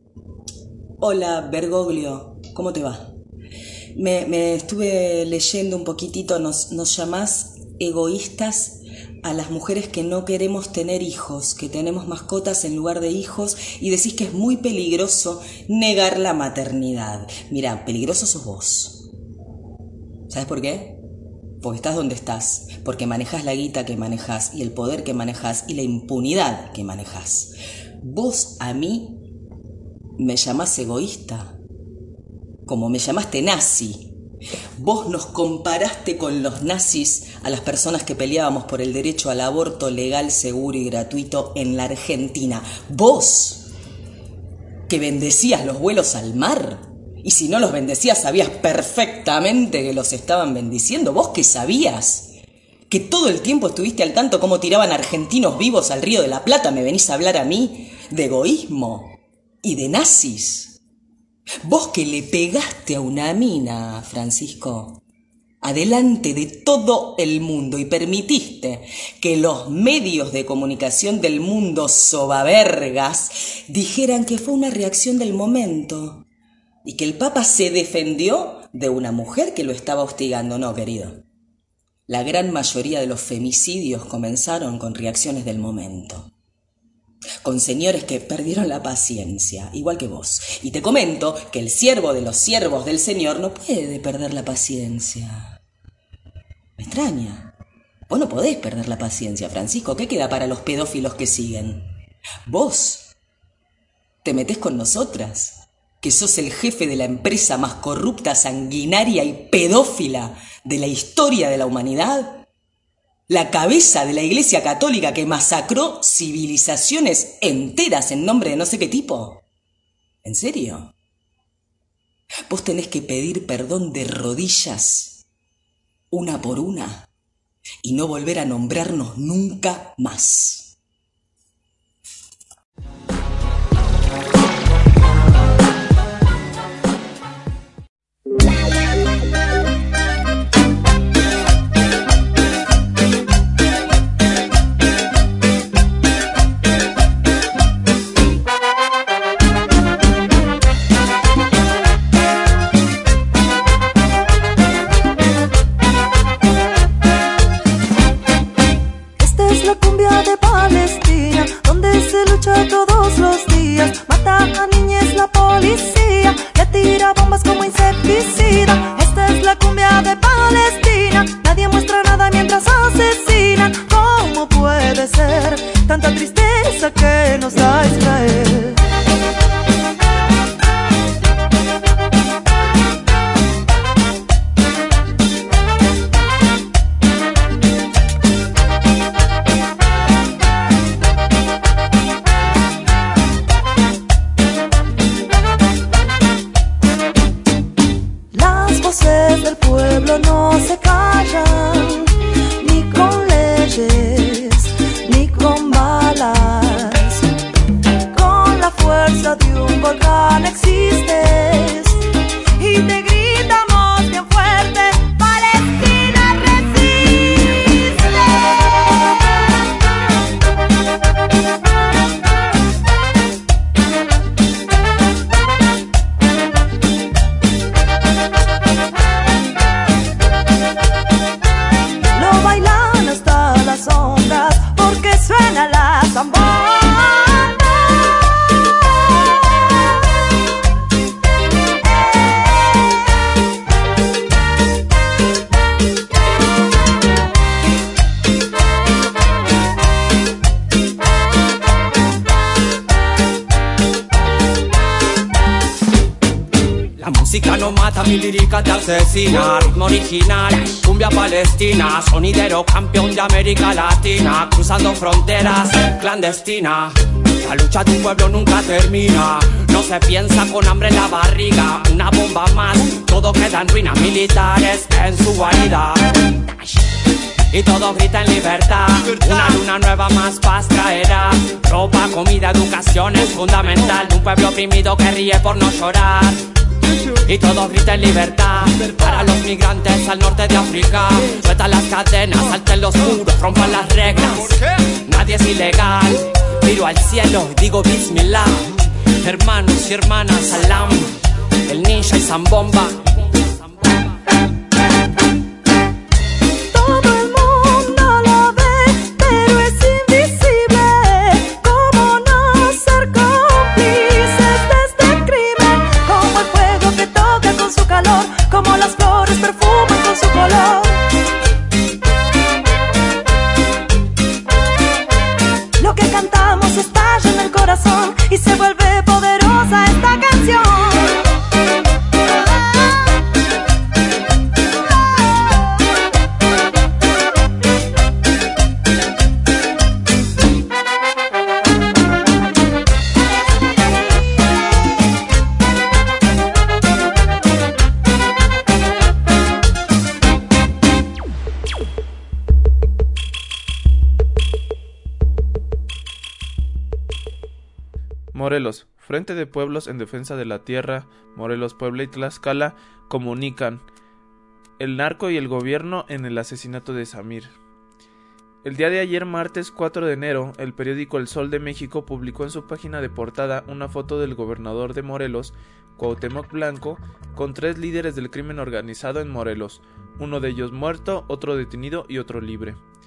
Hola Bergoglio, ¿cómo te va? Me, me estuve leyendo un poquitito, nos, nos llamás egoístas a las mujeres que no queremos tener hijos, que tenemos mascotas en lugar de hijos, y decís que es muy peligroso negar la maternidad. Mira, peligroso sos vos. ¿Sabes por qué? Porque estás donde estás, porque manejás la guita que manejás y el poder que manejás y la impunidad que manejás. Vos a mí me llamás egoísta, como me llamaste nazi. Vos nos comparaste con los nazis a las personas que peleábamos por el derecho al aborto legal, seguro y gratuito en la Argentina. Vos, que bendecías los vuelos al mar, y si no los bendecías sabías perfectamente que los estaban bendiciendo. Vos que sabías que todo el tiempo estuviste al tanto cómo tiraban argentinos vivos al Río de la Plata, me venís a hablar a mí de egoísmo y de nazis. Vos que le pegaste a una mina, Francisco, adelante de todo el mundo y permitiste que los medios de comunicación del mundo sobavergas dijeran que fue una reacción del momento y que el Papa se defendió de una mujer que lo estaba hostigando. No, querido. La gran mayoría de los femicidios comenzaron con reacciones del momento. con señores que perdieron la paciencia, igual que vos. Y te comento que el siervo de los siervos del Señor no puede perder la paciencia. Me extraña. Vos no podés perder la paciencia, Francisco. ¿Qué queda para los pedófilos que siguen? Vos te metés con nosotras, que sos el jefe de la empresa más corrupta, sanguinaria y pedófila de la historia de la humanidad. La cabeza de la Iglesia Católica que masacró civilizaciones enteras en nombre de no sé qué tipo. ¿En serio? Vos tenés que pedir perdón de rodillas, una por una, y no volver a nombrarnos nunca más. Todos los días mata a niñez la policía, le tira bombas como insecticida. Esta es la cumbia de Palestina, nadie muestra nada mientras asesinan. ¿Cómo puede ser tanta tristeza que nos da Israel? No se callan, ni con leyes, ni con balas. Con la fuerza de un volcán existes y te gritamos bien fuerte: Palestina resiste. Suena la zambomba. La música no mata, mi lírica te asesina. Ritmo original, cumbia palestina, sonidero campeón de América Latina, cruzando fronteras, clandestina. La lucha de un pueblo nunca termina, no se piensa con hambre en la barriga. Una bomba más, todo queda en ruinas, militares en su guarida. Y todos gritan libertad, una luna nueva más paz traerá. Ropa, comida, educación es fundamental. Un pueblo oprimido que ríe por no llorar. Y todos gritan libertad para los migrantes al norte de África. Sueltan las cadenas, salten los muros, rompan las reglas. Nadie es ilegal, miro al cielo y digo Bismillah. Hermanos y hermanas, salam. El ninja y zambomba. Como las flores perfuman con su color. Lo que cantamos estalla en el corazón y se vuelve poderosa esta canción. Morelos, Frente de Pueblos en Defensa de la Tierra, Morelos, Puebla y Tlaxcala comunican: el narco y el gobierno en el asesinato de Samir. El día de ayer, martes cuatro de enero, el periódico El Sol de México publicó en su página de portada una foto del gobernador de Morelos, Cuauhtémoc Blanco, con tres líderes del crimen organizado en Morelos, uno de ellos muerto, otro detenido y otro libre.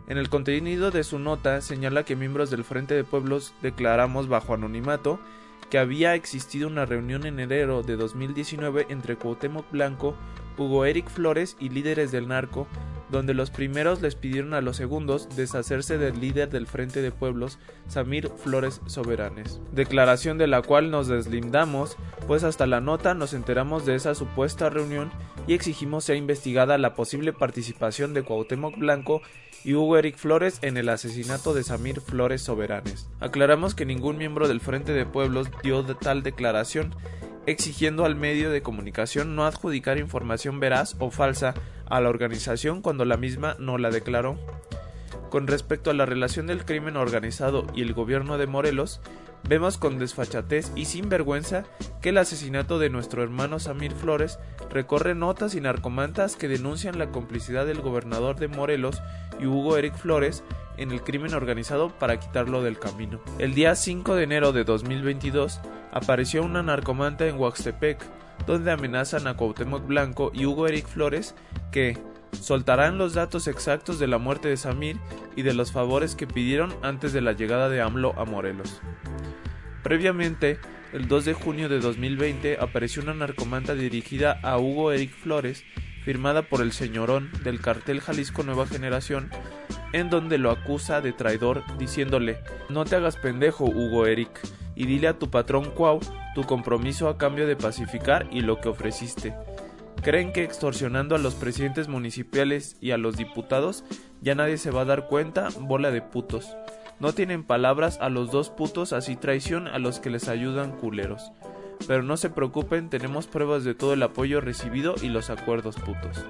En el contenido de su nota señala que miembros del Frente de Pueblos declaramos bajo anonimato que había existido una reunión en enero de dos mil diecinueve entre Cuauhtémoc Blanco, Hugo Eric Flores y líderes del narco, donde los primeros les pidieron a los segundos deshacerse del líder del Frente de Pueblos, Samir Flores Soberanes. Declaración de la cual nos deslindamos, pues hasta la nota nos enteramos de esa supuesta reunión y exigimos sea investigada la posible participación de Cuauhtémoc Blanco y Hugo Eric Flores en el asesinato de Samir Flores Soberanes. Aclaramos que ningún miembro del Frente de Pueblos dio de tal declaración, exigiendo al medio de comunicación no adjudicar información veraz o falsa a la organización cuando la misma no la declaró. Con respecto a la relación del crimen organizado y el gobierno de Morelos, vemos con desfachatez y sin vergüenza que el asesinato de nuestro hermano Samir Flores recorre notas y narcomantas que denuncian la complicidad del gobernador de Morelos y Hugo Eric Flores en el crimen organizado para quitarlo del camino. El día cinco de enero de dos mil veintidós apareció una narcomanta en Huaxtepec, donde amenazan a Cuauhtémoc Blanco y Hugo Eric Flores que soltarán los datos exactos de la muerte de Samir y de los favores que pidieron antes de la llegada de AMLO a Morelos. Previamente, el dos de junio de dos mil veinte apareció una narcomanta dirigida a Hugo Eric Flores, firmada por el señorón del cartel Jalisco Nueva Generación, en donde lo acusa de traidor, diciéndole: no te hagas pendejo, Hugo Eric, y dile a tu patrón Cuau tu compromiso a cambio de pacificar y lo que ofreciste. Creen que extorsionando a los presidentes municipales y a los diputados ya nadie se va a dar cuenta, bola de putos. No tienen palabras a los dos putos, así traición a los que les ayudan, culeros. Pero no se preocupen, tenemos pruebas de todo el apoyo recibido y los acuerdos, putos.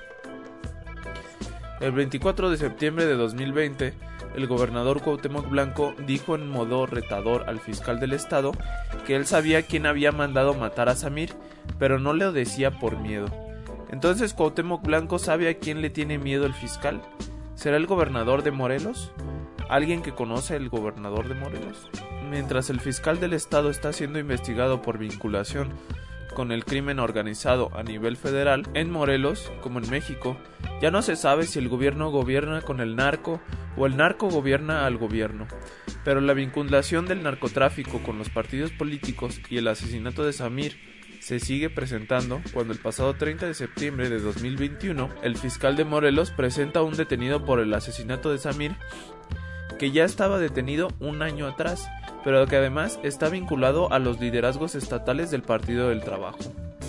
El veinticuatro de septiembre de dos mil veinte, el gobernador Cuauhtémoc Blanco dijo en modo retador al fiscal del estado que él sabía quién había mandado matar a Samir, pero no lo decía por miedo. Entonces, ¿Cuauhtémoc Blanco sabe a quién le tiene miedo el fiscal? ¿Será el gobernador de Morelos? ¿Alguien que conoce al gobernador de Morelos? Mientras el fiscal del estado está siendo investigado por vinculación con el crimen organizado a nivel federal, en Morelos, como en México, ya no se sabe si el gobierno gobierna con el narco o el narco gobierna al gobierno. Pero la vinculación del narcotráfico con los partidos políticos y el asesinato de Samir se sigue presentando cuando el pasado treinta de septiembre de dos mil veintiuno el fiscal de Morelos presenta a un detenido por el asesinato de Samir, que ya estaba detenido un año atrás, pero que además está vinculado a los liderazgos estatales del Partido del Trabajo.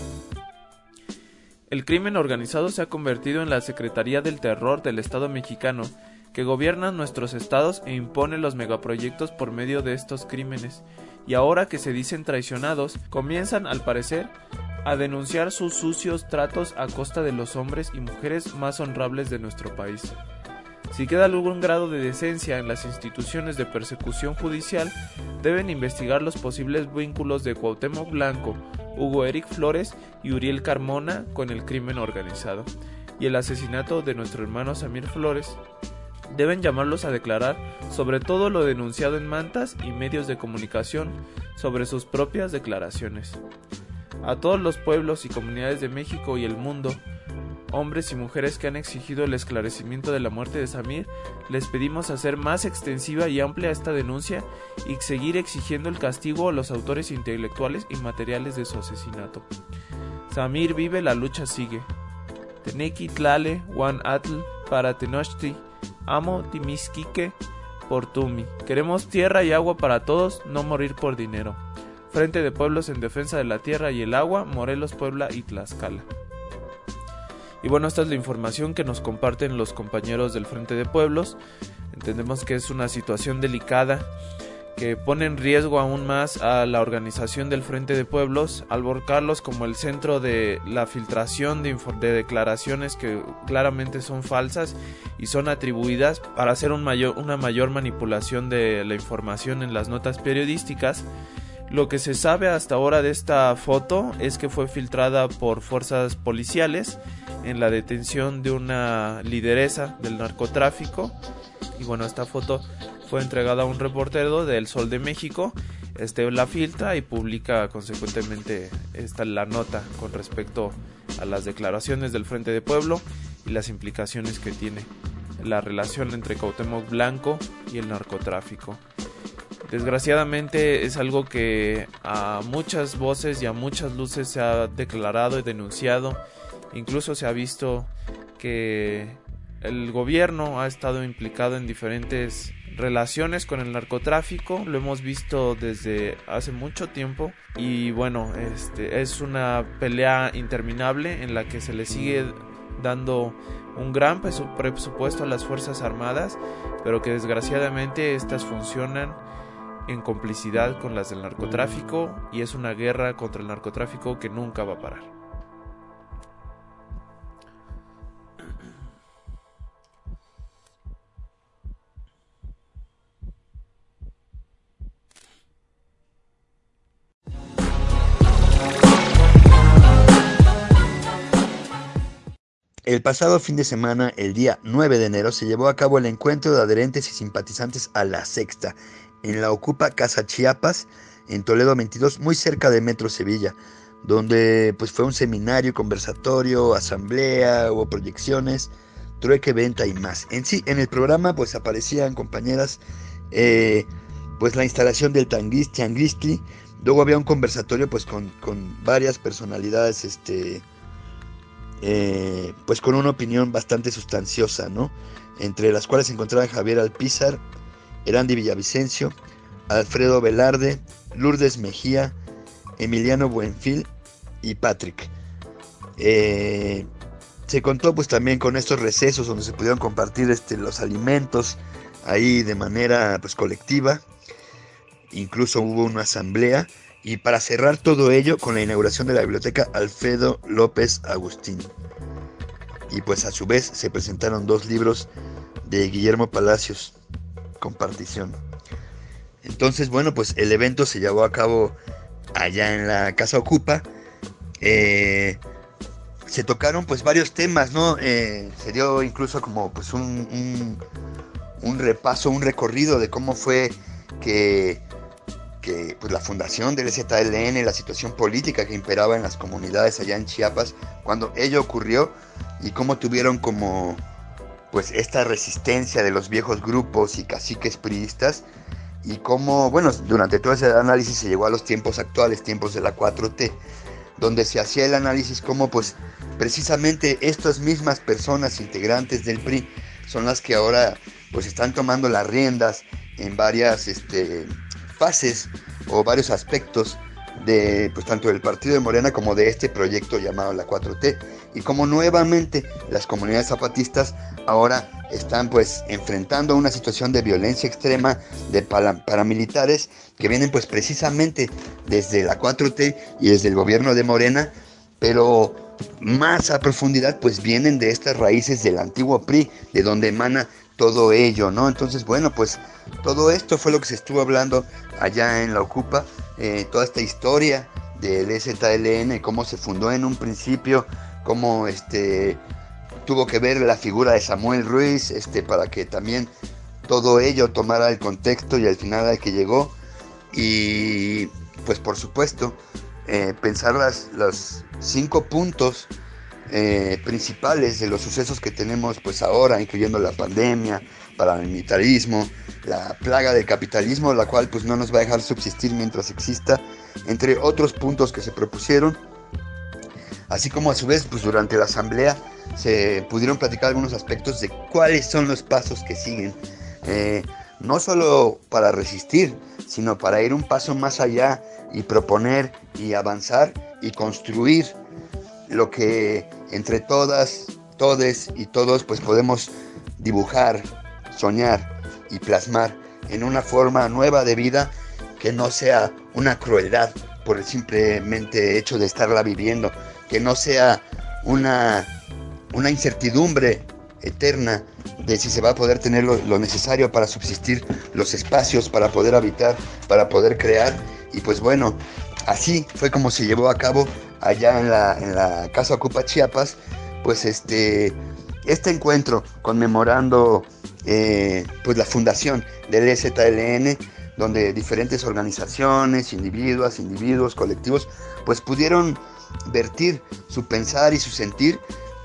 El crimen organizado se ha convertido en la Secretaría del Terror del Estado mexicano, que gobierna nuestros estados e impone los megaproyectos por medio de estos crímenes, y ahora que se dicen traicionados, comienzan al parecer a denunciar sus sucios tratos a costa de los hombres y mujeres más honrables de nuestro país. Si queda algún grado de decencia en las instituciones de persecución judicial, deben investigar los posibles vínculos de Cuauhtémoc Blanco, Hugo Eric Flores y Uriel Carmona con el crimen organizado y el asesinato de nuestro hermano Samir Flores. Deben llamarlos a declarar sobre todo lo denunciado en mantas y medios de comunicación sobre sus propias declaraciones. A todos los pueblos y comunidades de México y el mundo, hombres y mujeres que han exigido el esclarecimiento de la muerte de Samir, les pedimos hacer más extensiva y amplia esta denuncia y seguir exigiendo el castigo a los autores intelectuales y materiales de su asesinato. Samir vive, la lucha sigue. Tenequi tlale, Juan Atl, para Tenochti, amo Timisquique, por Tumi. Queremos tierra y agua para todos, no morir por dinero. Frente de Pueblos en defensa de la tierra y el agua, Morelos, Puebla y Tlaxcala. Y bueno, esta es la información que nos comparten los compañeros del Frente de Pueblos. Entendemos que es una situación delicada que pone en riesgo aún más a la organización del Frente de Pueblos al volcarlos como el centro de la filtración de, de declaraciones que claramente son falsas y son atribuidas para hacer un mayor, una mayor manipulación de la información en las notas periodísticas. Lo que se sabe hasta ahora de esta foto es que fue filtrada por fuerzas policiales en la detención de una lideresa del narcotráfico. Y bueno, esta foto fue entregada a un reportero del Sol de México. Este la filtra y publica consecuentemente esta la nota con respecto a las declaraciones del Frente de Pueblo y las implicaciones que tiene la relación entre Cuauhtémoc Blanco y el narcotráfico. Desgraciadamente es algo que a muchas voces y a muchas luces se ha declarado y denunciado. Incluso se ha visto que el gobierno ha estado implicado en diferentes relaciones con el narcotráfico. Lo hemos visto desde hace mucho tiempo y bueno, este es una pelea interminable en la que se le sigue dando un gran presupuesto a las Fuerzas Armadas, pero que desgraciadamente estas funcionan en complicidad con las del narcotráfico, y es una guerra contra el narcotráfico que nunca va a parar. El pasado fin de semana, el día nueve de enero, se llevó a cabo el encuentro de adherentes y simpatizantes a La Sexta, en la Ocupa Casa Chiapas, en Toledo veintidós, muy cerca de Metro Sevilla, donde pues fue un seminario, conversatorio, asamblea, hubo proyecciones, trueque, venta y más. En sí, en el programa pues aparecían, compañeras, eh, pues la instalación del Tanguis, Tianguistli. Luego había un conversatorio pues con, con varias personalidades, este... Eh, pues con una opinión bastante sustanciosa, ¿no? Entre las cuales se encontraban Javier Alpizar, Erandi Villavicencio, Alfredo Velarde, Lourdes Mejía, Emiliano Buenfil y Patrick. Eh, se contó pues también con estos recesos donde se pudieron compartir este, los alimentos ahí de manera pues colectiva. Incluso hubo una asamblea. Y para cerrar todo ello con la inauguración de la biblioteca Alfredo López Agustín. Y pues a su vez se presentaron dos libros de Guillermo Palacios, compartición. Entonces bueno, pues el evento se llevó a cabo allá en la Casa Ocupa. Eh, se tocaron pues varios temas, ¿no? Eh, se dio incluso como pues un, un, un repaso, un recorrido de cómo fue que... que pues la fundación del E Z L N, la situación política que imperaba en las comunidades allá en Chiapas cuando ello ocurrió, y cómo tuvieron como pues esta resistencia de los viejos grupos y caciques priistas, y cómo, bueno, durante todo ese análisis se llegó a los tiempos actuales, tiempos de la cuatro T, donde se hacía el análisis cómo pues precisamente estas mismas personas integrantes del P R I son las que ahora pues están tomando las riendas en varias este fases o varios aspectos de pues tanto del partido de Morena como de este proyecto llamado la cuatro T, y como nuevamente las comunidades zapatistas ahora están pues enfrentando una situación de violencia extrema de paramilitares que vienen pues precisamente desde la cuatro T y desde el gobierno de Morena, pero más a profundidad pues vienen de estas raíces del antiguo P R I, de donde emana todo ello, ¿no? Entonces, bueno, pues todo esto fue lo que se estuvo hablando allá en la Ocupa, eh, toda esta historia del E Z L N, cómo se fundó en un principio, cómo este tuvo que ver la figura de Samuel Ruiz, este, para que también todo ello tomara el contexto y al final al que llegó, y pues por supuesto eh, pensar las, los cinco puntos Eh, principales de los sucesos que tenemos pues ahora, incluyendo la pandemia, paramilitarismo, la plaga del capitalismo, la cual pues no nos va a dejar subsistir mientras exista, entre otros puntos que se propusieron, así como a su vez pues durante la asamblea se pudieron platicar algunos aspectos de cuáles son los pasos que siguen, eh, no solo para resistir, sino para ir un paso más allá y proponer y avanzar y construir lo que entre todas, todes y todos pues podemos dibujar, soñar y plasmar en una forma nueva de vida que no sea una crueldad por el simplemente hecho de estarla viviendo, que no sea una, una incertidumbre eterna de si se va a poder tener lo, lo necesario para subsistir, los espacios para poder habitar, para poder crear. Y pues bueno, así fue como se llevó a cabo allá en la, en la Casa Ocupa Chiapas, pues este, este encuentro conmemorando eh, pues la fundación del E Z L N, donde diferentes organizaciones, individuos, individuos, colectivos, pues pudieron vertir su pensar y su sentir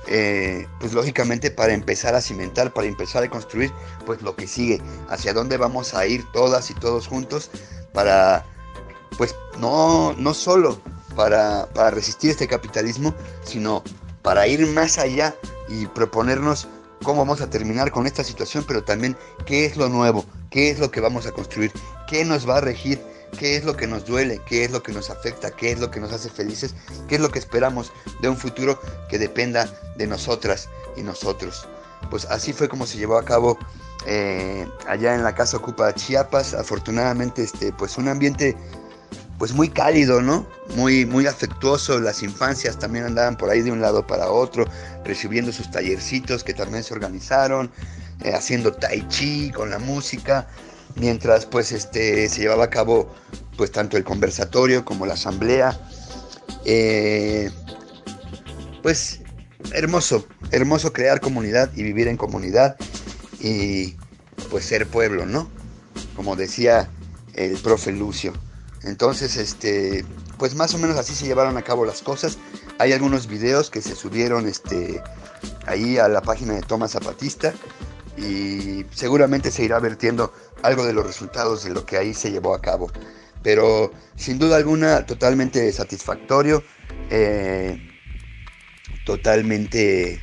eh, pues lógicamente para empezar a cimentar, para empezar a construir pues lo que sigue, hacia dónde vamos a ir todas y todos juntos para, pues no, no solo para, para resistir este capitalismo, sino para ir más allá y proponernos cómo vamos a terminar con esta situación, pero también qué es lo nuevo, qué es lo que vamos a construir, qué nos va a regir, qué es lo que nos duele, qué es lo que nos afecta, qué es lo que nos hace felices, qué es lo que esperamos de un futuro que dependa de nosotras y nosotros. Pues así fue como se llevó a cabo eh, allá en la Casa Ocupa Chiapas. Afortunadamente, este, pues un ambiente pues muy cálido, ¿no? Muy, muy afectuoso. Las infancias también andaban por ahí de un lado para otro, recibiendo sus tallercitos que también se organizaron, eh, haciendo tai chi con la música, mientras pues este se llevaba a cabo pues tanto el conversatorio como la asamblea. Eh, pues hermoso, hermoso crear comunidad y vivir en comunidad y pues ser pueblo, ¿no? Como decía el profe Lucio. Entonces, este, pues más o menos así se llevaron a cabo las cosas. Hay algunos videos que se subieron este, ahí a la página de Toma Zapatista y seguramente se irá vertiendo algo de los resultados de lo que ahí se llevó a cabo. Pero sin duda alguna totalmente satisfactorio, eh, totalmente,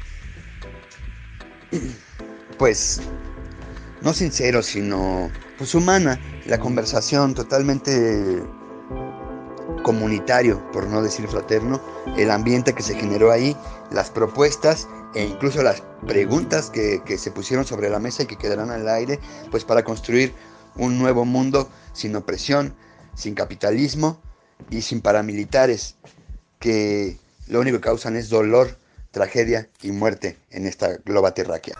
pues, no sincero, sino pues humana, la conversación, totalmente comunitario, por no decir fraterno, el ambiente que se generó ahí, las propuestas e incluso las preguntas que, que se pusieron sobre la mesa y que quedarán al aire, pues para construir un nuevo mundo sin opresión, sin capitalismo y sin paramilitares, que lo único que causan es dolor, tragedia y muerte en esta globa terráquea.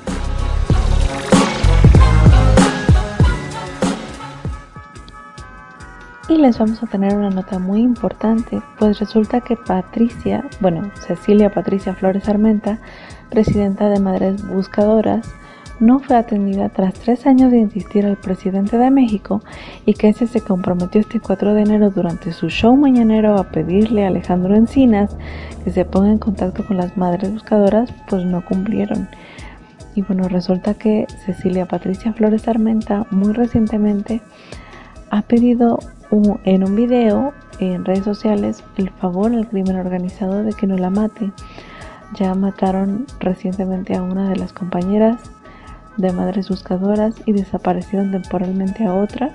Y les vamos a tener una nota muy importante, pues resulta que Patricia, bueno, Cecilia Patricia Flores Armenta, presidenta de Madres Buscadoras, no fue atendida tras tres años de insistir al presidente de México y que ese se comprometió este cuatro de enero durante su show mañanero a pedirle a Alejandro Encinas que se ponga en contacto con las Madres Buscadoras, pues no cumplieron. Y bueno, resulta que Cecilia Patricia Flores Armenta muy recientemente ha pedido un, en un video en redes sociales el favor al crimen organizado de que no la mate. Ya mataron recientemente a una de las compañeras de Madres Buscadoras y desaparecieron temporalmente a otra.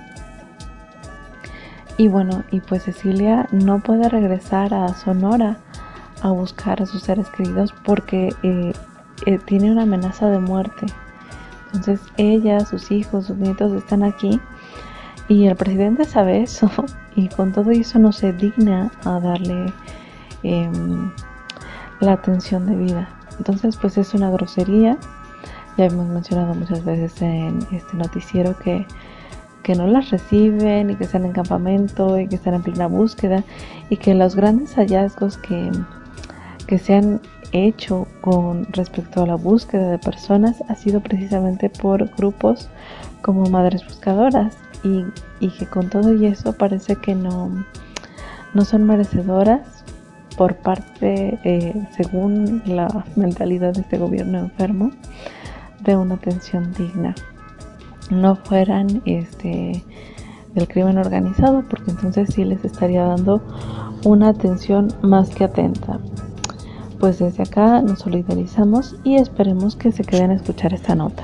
Y bueno, y pues Cecilia no puede regresar a Sonora a buscar a sus seres queridos porque eh, eh, tiene una amenaza de muerte. Entonces ella, sus hijos, sus nietos están aquí y el presidente sabe eso y con todo eso no se digna a darle eh, la atención debida. Entonces pues es una grosería. Ya hemos mencionado muchas veces en este noticiero que, que no las reciben y que están en campamento y que están en plena búsqueda y que los grandes hallazgos que, que se han hecho con respecto a la búsqueda de personas ha sido precisamente por grupos como Madres Buscadoras y, y que con todo y eso parece que no, no son merecedoras por parte, eh, según la mentalidad de este gobierno enfermo, de una atención digna. No fueran este del crimen organizado, porque entonces sí les estaría dando una atención más que atenta. Pues desde acá nos solidarizamos y esperemos que se queden a escuchar esta nota.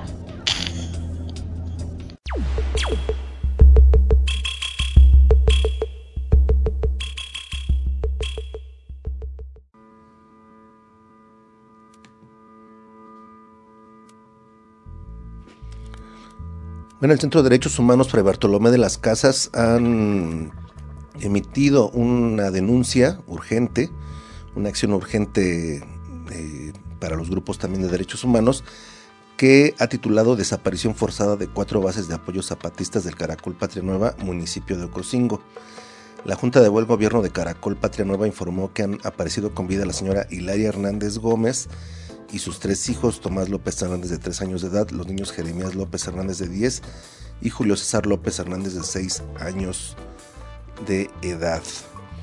Bueno, el Centro de Derechos Humanos Fray Bartolomé de las Casas han emitido una denuncia urgente, una acción urgente eh, para los grupos también de derechos humanos, que ha titulado Desaparición forzada de cuatro bases de apoyo zapatistas del Caracol Patria Nueva, municipio de Ocosingo. La Junta de Buen Gobierno de Caracol Patria Nueva informó que han aparecido con vida la señora Hilaria Hernández Gómez y sus tres hijos, Tomás López Hernández de tres años de edad, los niños Jeremías López Hernández de diez y Julio César López Hernández de seis años de edad.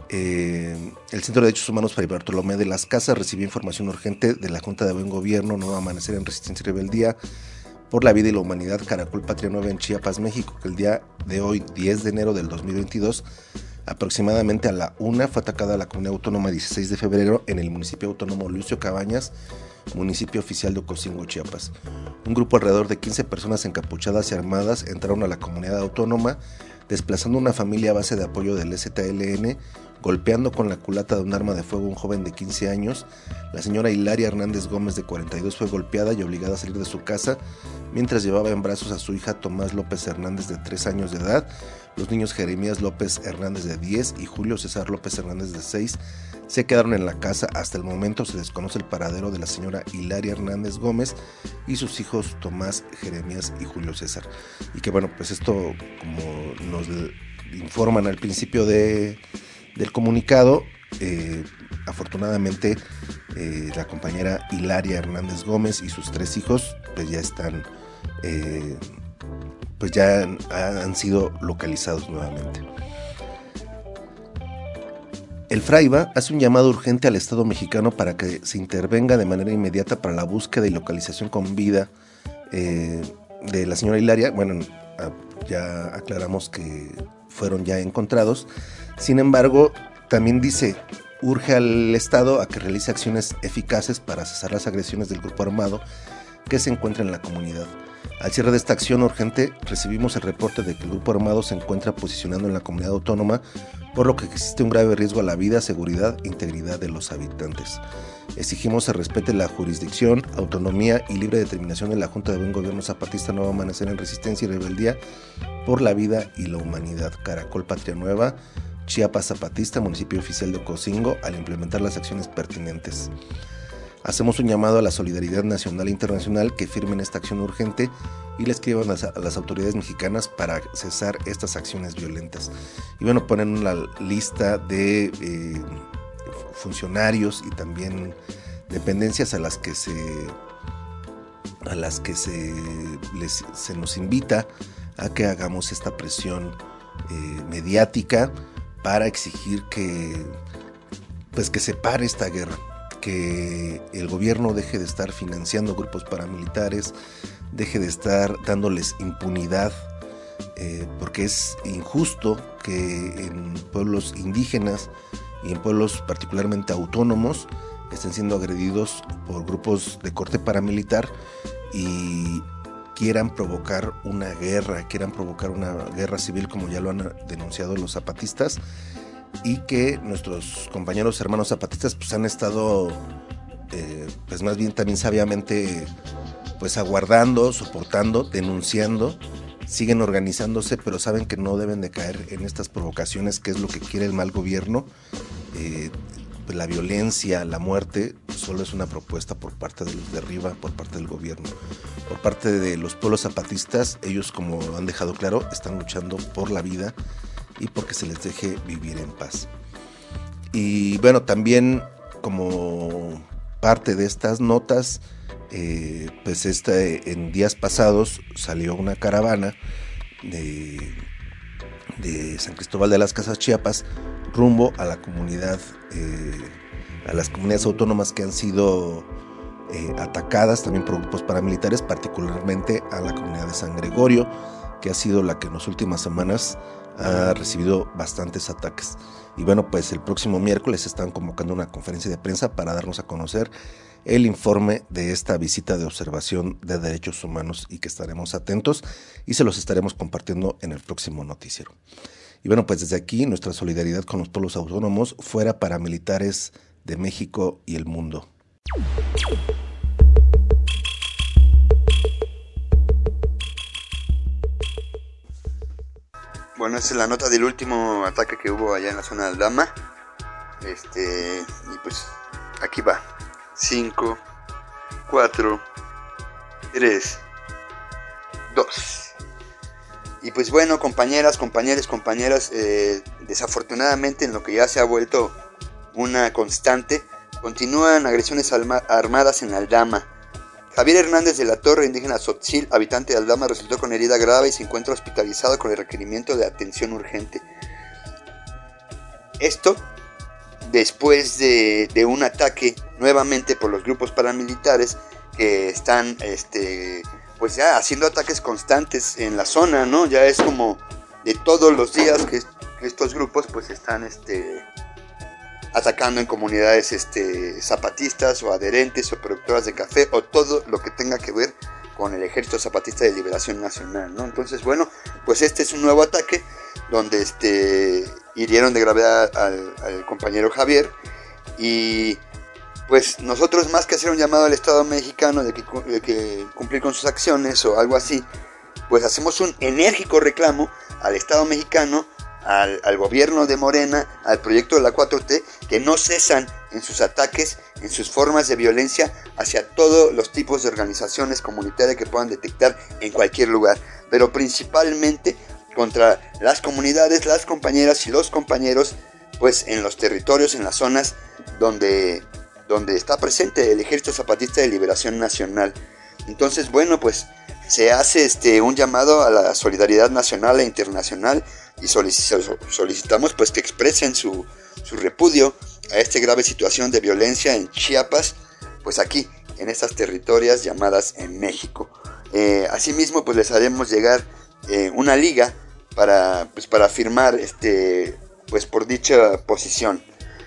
Eh, el Centro de Derechos Humanos Fray Bartolomé de las Casas recibió información urgente de la Junta de Buen Gobierno Nuevo Amanecer en Resistencia y Rebeldía por la Vida y la Humanidad Caracol Patria Nueva en Chiapas, México, que el día de hoy, diez de enero del dos mil veintidós, aproximadamente a la una, fue atacada la comunidad autónoma dieciséis de febrero en el municipio autónomo Lucio Cabañas, municipio oficial de Ocosingo, Chiapas. Un grupo alrededor de quince personas encapuchadas y armadas entraron a la comunidad autónoma, desplazando una familia a base de apoyo del E Z L N, golpeando con la culata de un arma de fuego a un joven de quince años. La señora Hilaria Hernández Gómez, de cuarenta y dos, fue golpeada y obligada a salir de su casa mientras llevaba en brazos a su hija Tomás López Hernández, de tres años de edad. Los niños Jeremías López Hernández, de diez, y Julio César López Hernández, de seis, se quedaron en la casa. Hasta el momento se desconoce el paradero de la señora Hilaria Hernández Gómez y sus hijos Tomás, Jeremías y Julio César. Y que bueno, pues esto, como nos informan al principio de, del comunicado, eh, afortunadamente eh, la compañera Hilaria Hernández Gómez y sus tres hijos pues ya están... Eh, pues ya han, han sido localizados nuevamente. El Fraiba hace un llamado urgente al Estado mexicano para que se intervenga de manera inmediata para la búsqueda y localización con vida eh, de la señora Hilaria. Bueno, ya aclaramos que fueron ya encontrados. Sin embargo, también dice, urge al Estado a que realice acciones eficaces para cesar las agresiones del grupo armado que se encuentra en la comunidad. Al cierre de esta acción urgente, recibimos el reporte de que el grupo armado se encuentra posicionando en la comunidad autónoma, por lo que existe un grave riesgo a la vida, seguridad e integridad de los habitantes. Exigimos se respete la jurisdicción, autonomía y libre determinación de la Junta de Buen Gobierno Zapatista Nuevo Amanecer en Resistencia y Rebeldía por la Vida y la Humanidad Caracol Patria Nueva, Chiapas Zapatista, municipio oficial de Ocosingo, al implementar las acciones pertinentes. Hacemos un llamado a la solidaridad nacional e internacional que firmen esta acción urgente y le escriban a las autoridades mexicanas para cesar estas acciones violentas. Y bueno, ponen una lista de eh, funcionarios y también dependencias a las que se a las que se, les, se nos invita a que hagamos esta presión eh, mediática para exigir que pues que se pare esta guerra, que el gobierno deje de estar financiando grupos paramilitares, deje de estar dándoles impunidad, eh, porque es injusto que en pueblos indígenas y en pueblos particularmente autónomos estén siendo agredidos por grupos de corte paramilitar y quieran provocar una guerra, quieran provocar una guerra civil, como ya lo han denunciado los zapatistas, y que nuestros compañeros hermanos zapatistas pues han estado eh, pues más bien también sabiamente pues aguardando, soportando, denunciando, siguen organizándose, pero saben que no deben de caer en estas provocaciones, que es lo que quiere el mal gobierno. Eh, pues la violencia, la muerte, solo es una propuesta por parte de los de arriba, por parte del gobierno. Por parte de los pueblos zapatistas, ellos, como lo han dejado claro, están luchando por la vida y porque se les deje vivir en paz. Y bueno, también como parte de estas notas, eh, pues este, en días pasados salió una caravana de, de San Cristóbal de las Casas, Chiapas, rumbo a la comunidad, eh, a las comunidades autónomas que han sido eh, atacadas también por grupos paramilitares, particularmente a la comunidad de San Gregorio, que ha sido la que en las últimas semanas ha recibido bastantes ataques. Y bueno, pues el próximo miércoles están convocando una conferencia de prensa para darnos a conocer el informe de esta visita de observación de derechos humanos, y que estaremos atentos y se los estaremos compartiendo en el próximo noticiero. Y bueno, pues desde aquí nuestra solidaridad con los pueblos autónomos, fuera paramilitares de México y el mundo. Bueno, esa es la nota del último ataque que hubo allá en la zona de Aldama. Este, y pues aquí va. cinco, cuatro, tres, dos. Y pues bueno, compañeras, compañeros, compañeras, eh, desafortunadamente en lo que ya se ha vuelto una constante, continúan agresiones alma- armadas en Aldama. Javier Hernández de la Torre, indígena Tzotzil, habitante de Aldama, resultó con herida grave y se encuentra hospitalizado con el requerimiento de atención urgente. Esto después de, de un ataque nuevamente por los grupos paramilitares que están este, pues ya haciendo ataques constantes en la zona, ¿no? Ya es como de todos los días que, que estos grupos pues están este, atacando en comunidades este, zapatistas o adherentes o productoras de café o todo lo que tenga que ver con el Ejército Zapatista de Liberación Nacional, ¿no? Entonces, bueno, pues este es un nuevo ataque donde este, hirieron de gravedad al, al compañero Javier y pues nosotros, más que hacer un llamado al Estado mexicano de que, de que cumplir con sus acciones o algo así, pues hacemos un enérgico reclamo al Estado mexicano, al, al gobierno de Morena, al proyecto de la cuatro T, que no cesan en sus ataques, en sus formas de violencia hacia todos los tipos de organizaciones comunitarias que puedan detectar en cualquier lugar, pero principalmente contra las comunidades, las compañeras y los compañeros, pues en los territorios, en las zonas donde, donde está presente el Ejército Zapatista de Liberación Nacional. Entonces, bueno, pues se hace este, un llamado a la solidaridad nacional e internacional y solicitamos pues que expresen su, su repudio a esta grave situación de violencia en Chiapas, pues aquí, en estas territorias llamadas en México. Eh, asimismo, pues les haremos llegar eh, una liga para, pues, para firmar este, pues, por dicha posición.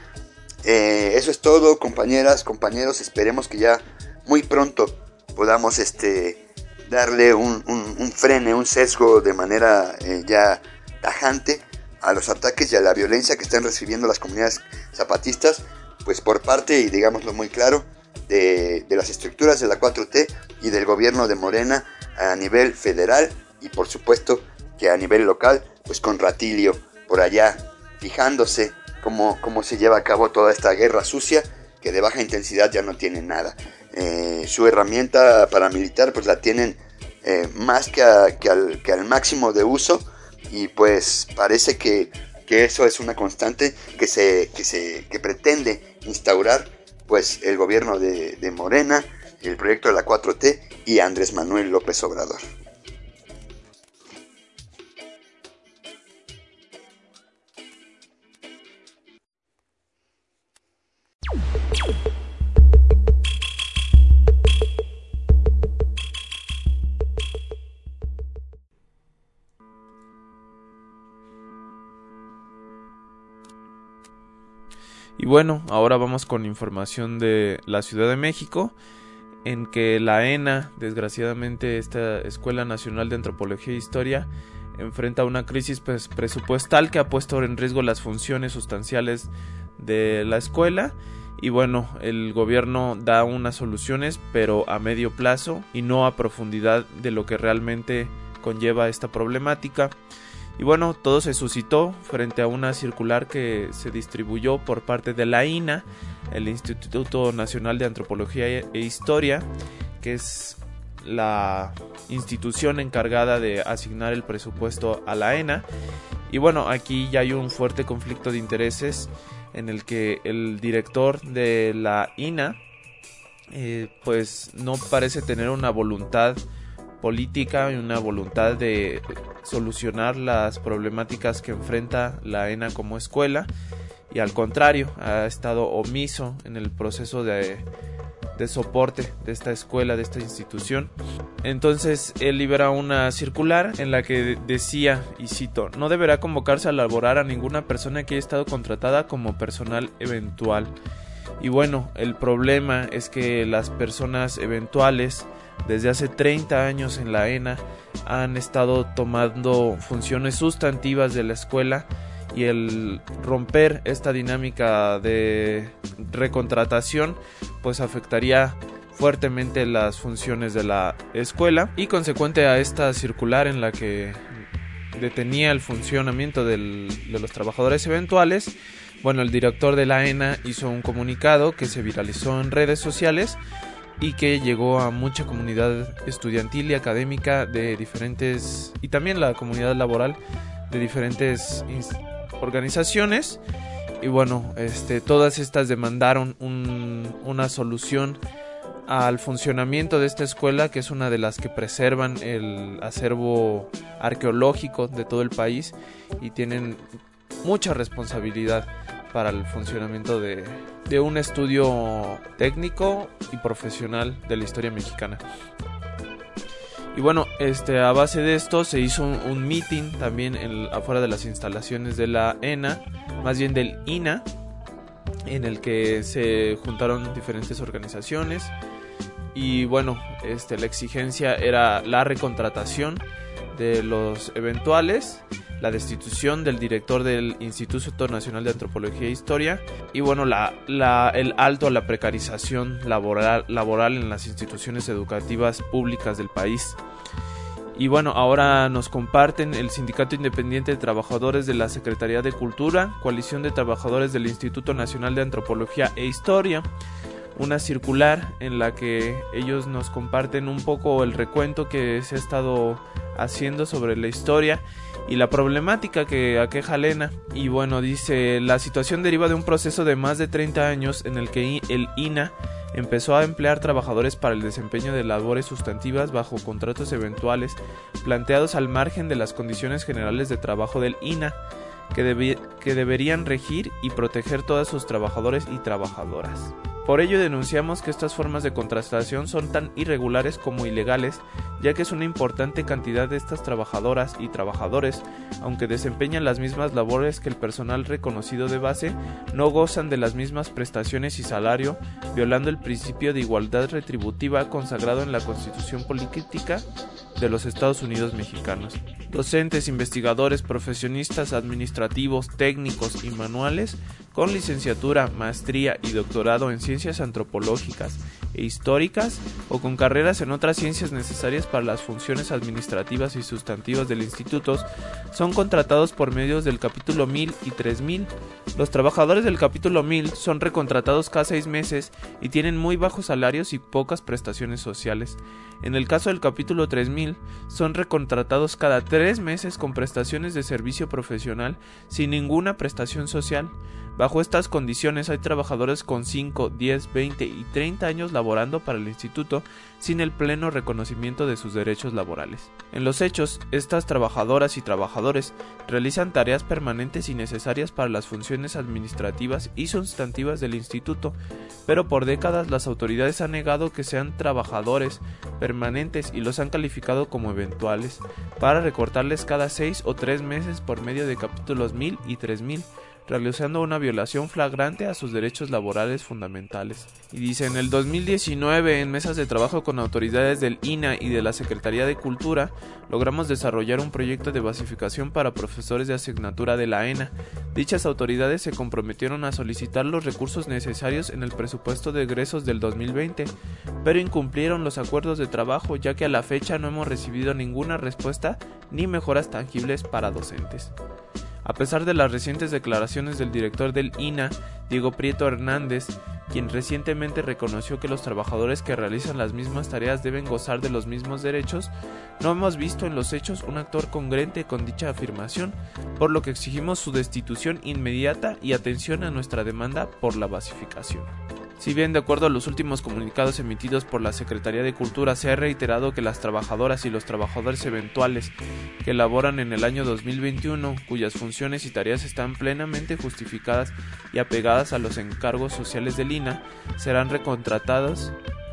Eh, eso es todo, compañeras, compañeros. Esperemos que ya muy pronto podamos este, darle un, un, un freno, un sesgo de manera eh, ya tajante a los ataques y a la violencia que están recibiendo las comunidades zapatistas, pues por parte, y digámoslo muy claro, de, de las estructuras de la cuatro T y del gobierno de Morena a nivel federal y por supuesto que a nivel local, pues con Ratilio por allá fijándose cómo, cómo se lleva a cabo toda esta guerra sucia que de baja intensidad ya no tiene nada. Eh, su herramienta paramilitar pues la tienen eh, más que, a, que, al, que al máximo de uso y pues parece que, que eso es una constante que se, que se que pretende instaurar pues el gobierno de, de Morena, el proyecto de la cuatro T y Andrés Manuel López Obrador. Y bueno, ahora vamos con información de la Ciudad de México, en que la ENA, desgraciadamente esta Escuela Nacional de Antropología e Historia, enfrenta una crisis pues, presupuestal que ha puesto en riesgo las funciones sustanciales de la escuela. Y bueno, el gobierno da unas soluciones, pero a medio plazo y no a profundidad de lo que realmente conlleva esta problemática. Y bueno, todo se suscitó frente a una circular que se distribuyó por parte de la I N A, el Instituto Nacional de Antropología e Historia, que es la institución encargada de asignar el presupuesto a la ENA. Y bueno, aquí ya hay un fuerte conflicto de intereses en el que el director de la I N A eh, pues no parece tener una voluntad política y una voluntad de solucionar las problemáticas que enfrenta la ENA como escuela, y al contrario ha estado omiso en el proceso de, de soporte de esta escuela, de esta institución. Entonces él libera una circular en la que decía, y cito: no deberá convocarse a laborar a ninguna persona que haya estado contratada como personal eventual. Y bueno, el problema es que las personas eventuales desde hace treinta años en la ENA han estado tomando funciones sustantivas de la escuela, y el romper esta dinámica de recontratación pues afectaría fuertemente las funciones de la escuela, y consecuente a esta circular en la que detenía el funcionamiento del, de los trabajadores eventuales, bueno, el director de la ENA hizo un comunicado que se viralizó en redes sociales y que llegó a mucha comunidad estudiantil y académica de diferentes, y también la comunidad laboral de diferentes organizaciones. Y bueno, este, todas estas demandaron un, una solución al funcionamiento de esta escuela, que es una de las que preservan el acervo arqueológico de todo el país y tienen mucha responsabilidad para el funcionamiento de, de un estudio técnico y profesional de la historia mexicana. Y bueno, este, a base de esto se hizo un, un meeting también en, afuera de las instalaciones de la ENA, más bien del I N A, en el que se juntaron diferentes organizaciones. Y bueno, este, la exigencia era la recontratación de los eventuales, la destitución del director del Instituto Nacional de Antropología e Historia y bueno, la, la, el alto a la precarización laboral, laboral en las instituciones educativas públicas del país. Y bueno, ahora nos comparten el Sindicato Independiente de Trabajadores de la Secretaría de Cultura, Coalición de Trabajadores del Instituto Nacional de Antropología e Historia, una circular en la que ellos nos comparten un poco el recuento que se ha estado haciendo sobre la historia y la problemática que aqueja la ENA. Y bueno, dice, la situación deriva de un proceso de más de treinta años en el que el I N A empezó a emplear trabajadores para el desempeño de labores sustantivas bajo contratos eventuales planteados al margen de las condiciones generales de trabajo del I N A que, debe, que deberían regir y proteger todos sus trabajadores y trabajadoras. Por ello denunciamos que estas formas de contratación son tan irregulares como ilegales, ya que es una importante cantidad de estas trabajadoras y trabajadores, aunque desempeñan las mismas labores que el personal reconocido de base, no gozan de las mismas prestaciones y salario, violando el principio de igualdad retributiva consagrado en la Constitución Política de los Estados Unidos mexicanos. Docentes, investigadores, profesionistas administrativos, técnicos y manuales con licenciatura, maestría y doctorado en ciencias antropológicas e históricas o con carreras en otras ciencias necesarias para las funciones administrativas y sustantivas del instituto son contratados por medios del capítulo mil y tres mil. Los trabajadores del capítulo mil son recontratados cada seis meses y tienen muy bajos salarios y pocas prestaciones sociales. En el caso del capítulo tres mil, son recontratados cada tres meses con prestaciones de servicio profesional sin ninguna prestación social. Bajo estas condiciones hay trabajadores con cinco, diez, veinte y treinta años laborando para el instituto sin el pleno reconocimiento de sus derechos laborales. En los hechos, estas trabajadoras y trabajadores realizan tareas permanentes y necesarias para las funciones administrativas y sustantivas del instituto, pero por décadas las autoridades han negado que sean trabajadores permanentes y los han calificado como eventuales, para recortarles cada seis o tres meses por medio de capítulos mil y tres mil, realizando una violación flagrante a sus derechos laborales fundamentales. Y dice, en el dos mil diecinueve, en mesas de trabajo con autoridades del I N A y de la Secretaría de Cultura, logramos desarrollar un proyecto de basificación para profesores de asignatura de la ENA. Dichas autoridades se comprometieron a solicitar los recursos necesarios en el presupuesto de egresos del dos mil veinte, pero incumplieron los acuerdos de trabajo, ya que a la fecha no hemos recibido ninguna respuesta ni mejoras tangibles para docentes. A pesar de las recientes declaraciones del director del I N A, Diego Prieto Hernández, quien recientemente reconoció que los trabajadores que realizan las mismas tareas deben gozar de los mismos derechos, no hemos visto en los hechos un actor congruente con dicha afirmación, por lo que exigimos su destitución inmediata y atención a nuestra demanda por la basificación. Si bien, de acuerdo a los últimos comunicados emitidos por la Secretaría de Cultura, se ha reiterado que las trabajadoras y los trabajadores eventuales que laboran en el año dos mil veintiuno, cuyas funciones y tareas están plenamente justificadas y apegadas a los encargos sociales del I N A, serán recontratados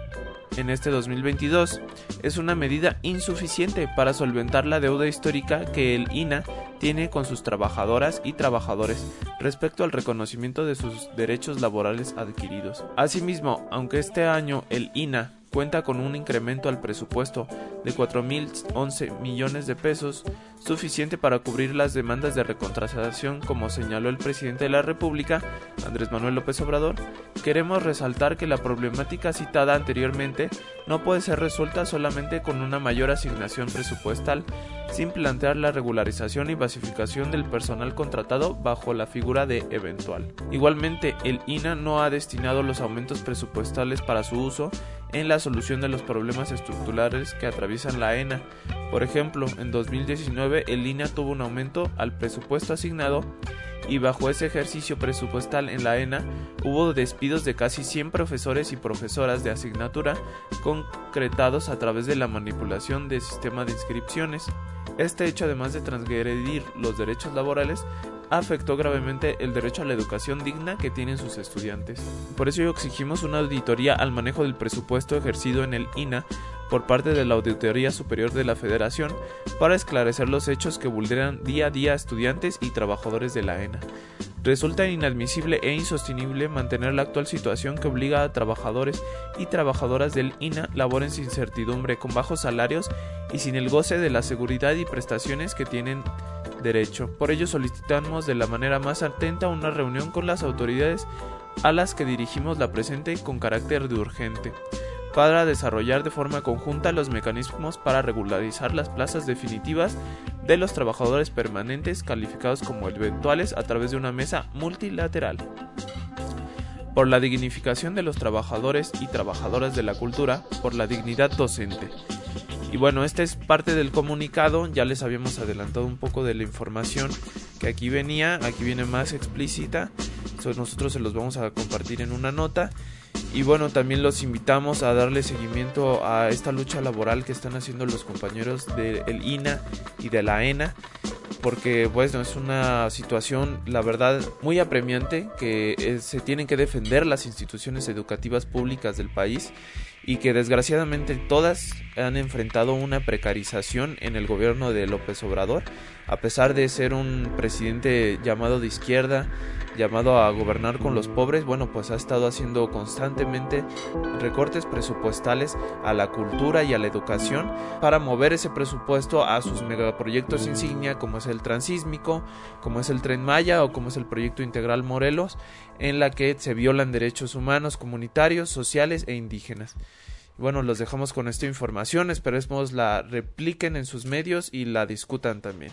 en este dos mil veintidós, es una medida insuficiente para solventar la deuda histórica que el I N A tiene con sus trabajadoras y trabajadores respecto al reconocimiento de sus derechos laborales adquiridos. Asimismo, aunque este año el I N A cuenta con un incremento al presupuesto de cuatro mil once millones de pesos, suficiente para cubrir las demandas de recontratación, como señaló el presidente de la República, Andrés Manuel López Obrador, queremos resaltar que la problemática citada anteriormente no puede ser resuelta solamente con una mayor asignación presupuestal, sin plantear la regularización y basificación del personal contratado bajo la figura de eventual. Igualmente, el I N A no ha destinado los aumentos presupuestales para su uso en la solución de los problemas estructurales que atraviesan la ENA. Por ejemplo, en dos mil diecinueve el I N A tuvo un aumento al presupuesto asignado y bajo ese ejercicio presupuestal en la ENA hubo despidos de casi cien profesores y profesoras de asignatura concretados a través de la manipulación del sistema de inscripciones. Este hecho, además de transgredir los derechos laborales, afectó gravemente el derecho a la educación digna que tienen sus estudiantes. Por eso exigimos una auditoría al manejo del presupuesto ejercido en el I N A por parte de la Auditoría Superior de la Federación para esclarecer los hechos que vulneran día a día a estudiantes y trabajadores de la E N A. Resulta inadmisible e insostenible mantener la actual situación que obliga a trabajadores y trabajadoras del I N A laboren sin certidumbre, con bajos salarios y sin el goce de la seguridad y prestaciones que tienen derecho. Por ello solicitamos de la manera más atenta una reunión con las autoridades a las que dirigimos la presente con carácter de urgente, para desarrollar de forma conjunta los mecanismos para regularizar las plazas definitivas de los trabajadores permanentes calificados como eventuales a través de una mesa multilateral. Por la dignificación de los trabajadores y trabajadoras de la cultura, por la dignidad docente. Y bueno, esta es parte del comunicado, ya les habíamos adelantado un poco de la información que aquí venía, aquí viene más explícita, so, nosotros se los vamos a compartir en una nota. Y bueno, también los invitamos a darle seguimiento a esta lucha laboral que están haciendo los compañeros del I N A y de la E N A, porque pues no, es una situación, la verdad, muy apremiante, que eh, se tienen que defender las instituciones educativas públicas del país y que desgraciadamente todas han enfrentado una precarización en el gobierno de López Obrador, a pesar de ser un presidente llamado de izquierda, llamado a gobernar con los pobres. Bueno, pues ha estado haciendo constantemente recortes presupuestales a la cultura y a la educación para mover ese presupuesto a sus megaproyectos insignia, como es el Transísmico, como es el Tren Maya o como es el Proyecto Integral Morelos, en la que se violan derechos humanos, comunitarios, sociales e indígenas. Bueno, los dejamos con esta información, esperemos la repliquen en sus medios y la discutan también.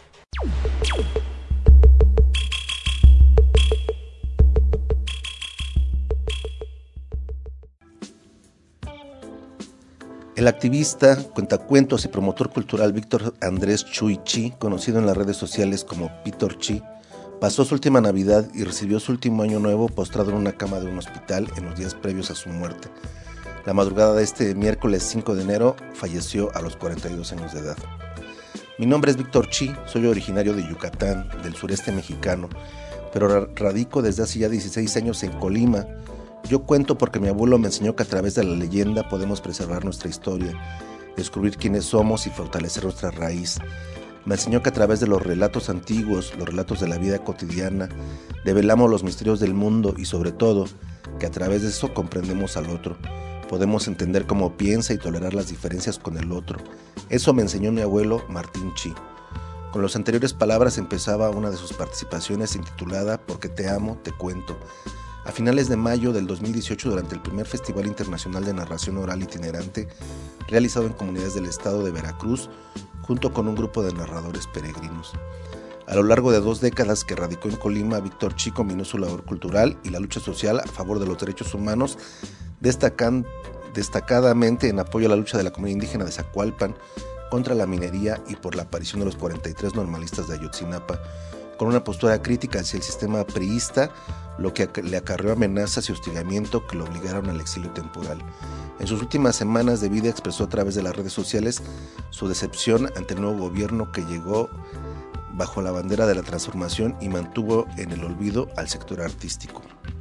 El activista, cuentacuentos y promotor cultural Víctor Andrés Chuy Chi, conocido en las redes sociales como Víctor Chi, pasó su última Navidad y recibió su último año nuevo postrado en una cama de un hospital en los días previos a su muerte. La madrugada de este miércoles cinco de enero falleció a los cuarenta y dos años de edad. Mi nombre es Víctor Chi, soy originario de Yucatán, del sureste mexicano, pero radico desde hace ya dieciséis años en Colima. Yo cuento porque mi abuelo me enseñó que a través de la leyenda podemos preservar nuestra historia, descubrir quiénes somos y fortalecer nuestra raíz. Me enseñó que a través de los relatos antiguos, los relatos de la vida cotidiana, develamos los misterios del mundo y sobre todo, que a través de eso comprendemos al otro. Podemos entender cómo piensa y tolerar las diferencias con el otro. Eso me enseñó mi abuelo Martín Chi. Con las anteriores palabras empezaba una de sus participaciones intitulada Porque te amo, te cuento. A finales de mayo del dos mil dieciocho, durante el primer Festival Internacional de Narración Oral Itinerante, realizado en comunidades del estado de Veracruz, junto con un grupo de narradores peregrinos. A lo largo de dos décadas que radicó en Colima, Víctor Chi combinó su labor cultural y la lucha social a favor de los derechos humanos, destacan, destacadamente en apoyo a la lucha de la comunidad indígena de Zacualpan contra la minería y por la aparición de los cuarenta y tres normalistas de Ayotzinapa, con una postura crítica hacia el sistema priista, lo que le acarreó amenazas y hostigamiento que lo obligaron al exilio temporal. En sus últimas semanas de vida expresó a través de las redes sociales su decepción ante el nuevo gobierno que llegó bajo la bandera de la transformación y mantuvo en el olvido al sector artístico.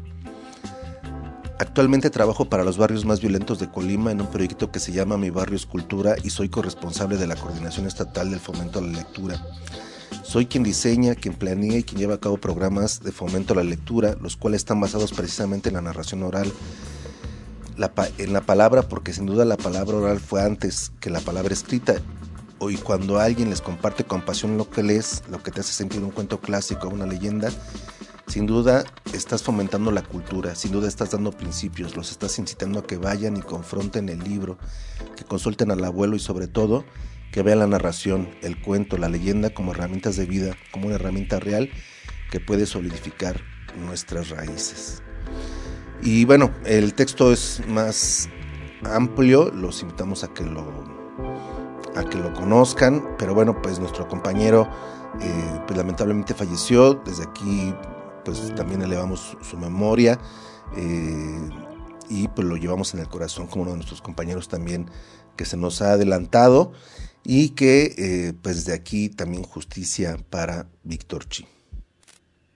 Actualmente trabajo para los barrios más violentos de Colima en un proyecto que se llama Mi Barrio es Cultura y soy corresponsable de la Coordinación Estatal del Fomento a la Lectura. Soy quien diseña, quien planea y quien lleva a cabo programas de fomento a la lectura, los cuales están basados precisamente en la narración oral, la pa- en la palabra, porque sin duda la palabra oral fue antes que la palabra escrita. Y cuando alguien les comparte con pasión lo que lees, lo que te hace sentir un cuento clásico, una leyenda, sin duda estás fomentando la cultura, sin duda estás dando principios, los estás incitando a que vayan y confronten el libro, que consulten al abuelo y sobre todo que vean la narración, el cuento, la leyenda como herramientas de vida, como una herramienta real que puede solidificar nuestras raíces. Y bueno, el texto es más amplio, los invitamos a que lo, a que lo conozcan, pero bueno, pues nuestro compañero eh, pues lamentablemente falleció. Desde aquí pues también elevamos su memoria eh, y pues lo llevamos en el corazón como uno de nuestros compañeros también que se nos ha adelantado. Y que, eh, pues de aquí también justicia para Víctor Chi.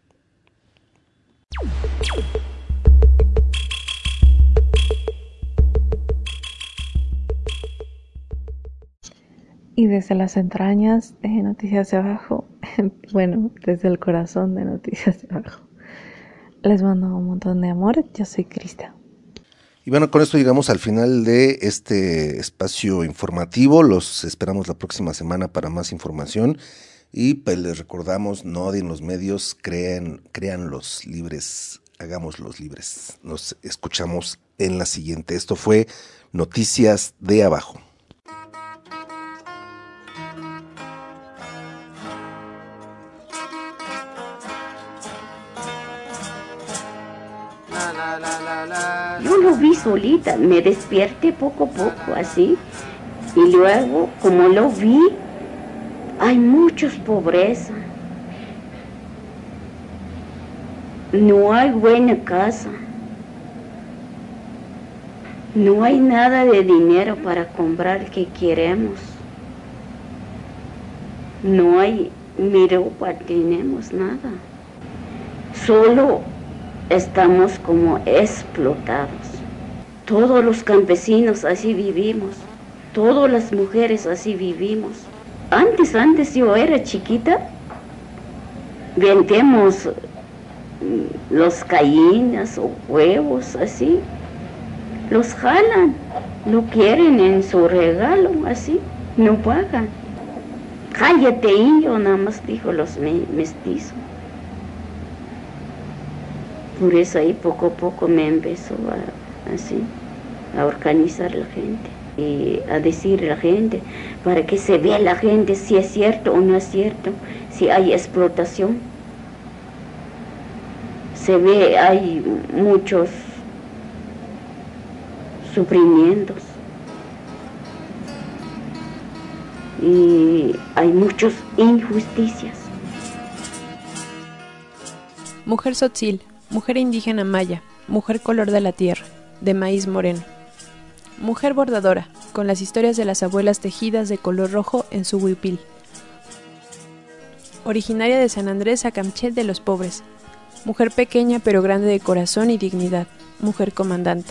Y desde las entrañas de Noticias de Abajo, bueno, desde el corazón de Noticias de Abajo, les mando un montón de amor. Yo soy Crista. Y bueno, con esto llegamos al final de este espacio informativo. Los esperamos la próxima semana para más información. Y pues les recordamos, no odien los medios, crean, créanlos libres, hagámoslos libres. Nos escuchamos en la siguiente. Esto fue Noticias de Abajo. Yo lo vi solita, me desperté poco a poco así, y luego como lo vi, hay muchos pobreza, no hay buena casa, no hay nada de dinero para comprar lo que queremos, no hay mi ropa, tenemos nada, solo estamos como explotados. Todos los campesinos así vivimos, todas las mujeres así vivimos. Antes, antes yo era chiquita, vendemos los gallinas o huevos así, los jalan, lo quieren en su regalo así, no pagan. Cállate, indio, nada más dijo los mestizos. Por eso ahí poco a poco me empezó a, así, a organizar la gente y a decir a la gente, para que se vea la gente si es cierto o no es cierto, si hay explotación. Se ve, hay muchos sufrimientos y hay muchas injusticias. Mujer Tzotzil, mujer indígena maya, mujer color de la tierra, de maíz moreno. Mujer bordadora, con las historias de las abuelas tejidas de color rojo en su huipil. Originaria de San Andrés Acamchet de los Pobres. Mujer pequeña pero grande de corazón y dignidad. Mujer comandanta.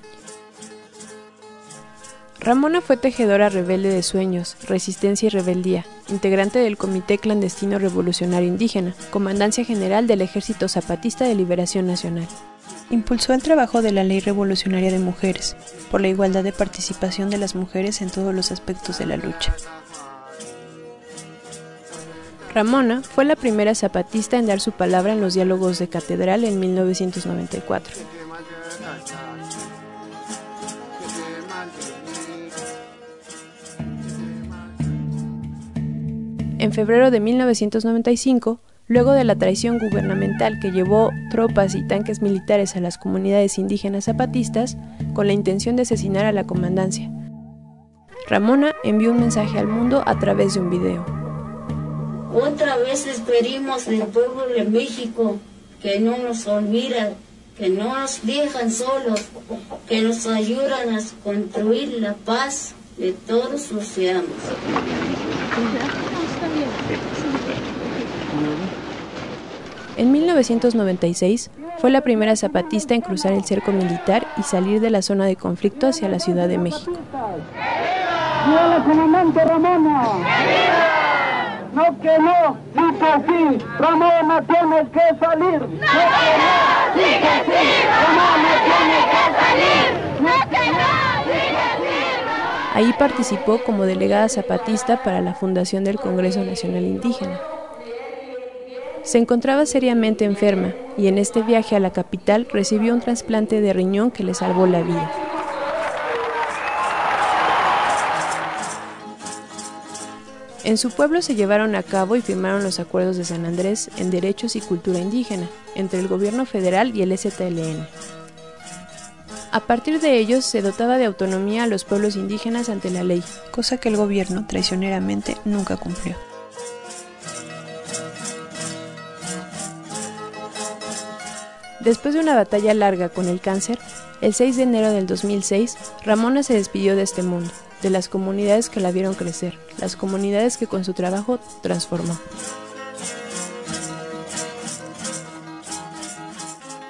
Ramona fue tejedora rebelde de sueños, resistencia y rebeldía, integrante del Comité Clandestino Revolucionario Indígena, Comandancia General del Ejército Zapatista de Liberación Nacional. Impulsó el trabajo de la Ley Revolucionaria de Mujeres, por la igualdad de participación de las mujeres en todos los aspectos de la lucha. Ramona fue la primera zapatista en dar su palabra en los diálogos de Catedral en mil novecientos noventa y cuatro. En febrero de mil novecientos noventa y cinco, luego de la traición gubernamental que llevó tropas y tanques militares a las comunidades indígenas zapatistas con la intención de asesinar a la comandancia, Ramona envió un mensaje al mundo a través de un video. Otra vez les pedimos al pueblo de México que no nos olvida, que no nos dejan solos, que nos ayudan a construir la paz de todos los océanos. En mil novecientos noventa y seis fue la primera zapatista en cruzar el cerco militar y salir de la zona de conflicto hacia la Ciudad de México. ¡Viva la comandante Ramona! No que no, sí que sí, Ramona tiene que salir. No que no, sí que sí, Ramona tiene que salir. No que no, sí que sí. Ahí participó como delegada zapatista para la fundación del Congreso Nacional Indígena. Se encontraba seriamente enferma y en este viaje a la capital recibió un trasplante de riñón que le salvó la vida. En su pueblo se llevaron a cabo y firmaron los acuerdos de San Andrés en derechos y cultura indígena entre el gobierno federal y el E T L N. A partir de ellos se dotaba de autonomía a los pueblos indígenas ante la ley, cosa que el gobierno traicioneramente nunca cumplió. Después de una batalla larga con el cáncer, el seis de enero del dos mil seis, Ramona se despidió de este mundo, de las comunidades que la vieron crecer, las comunidades que con su trabajo transformó.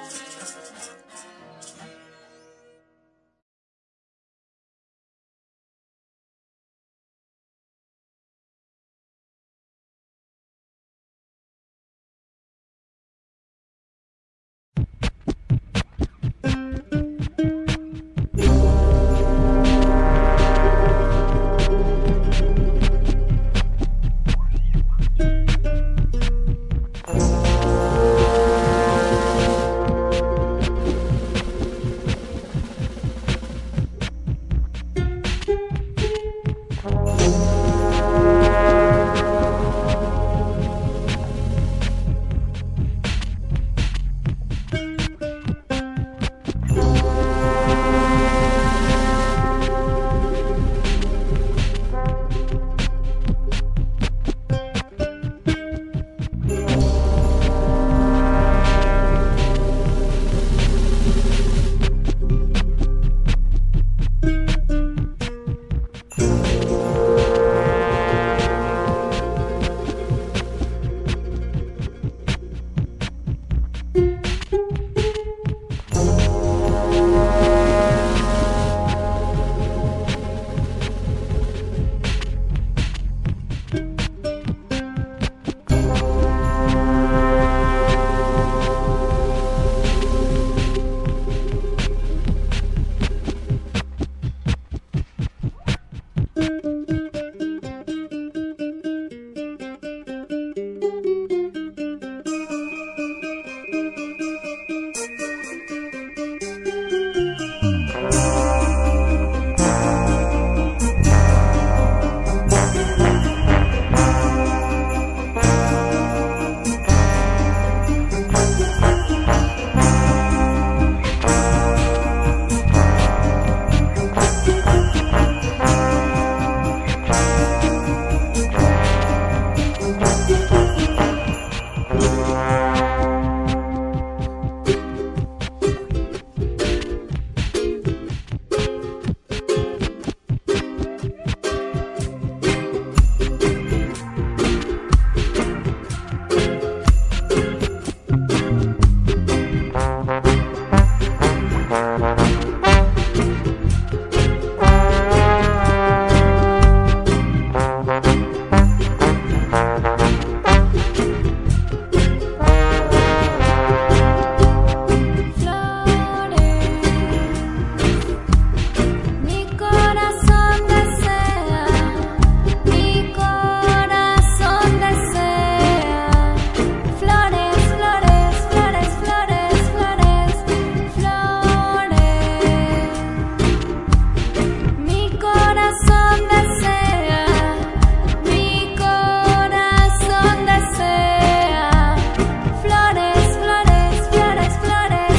corazón desea, mi corazón desea flores, flores, flores, flores,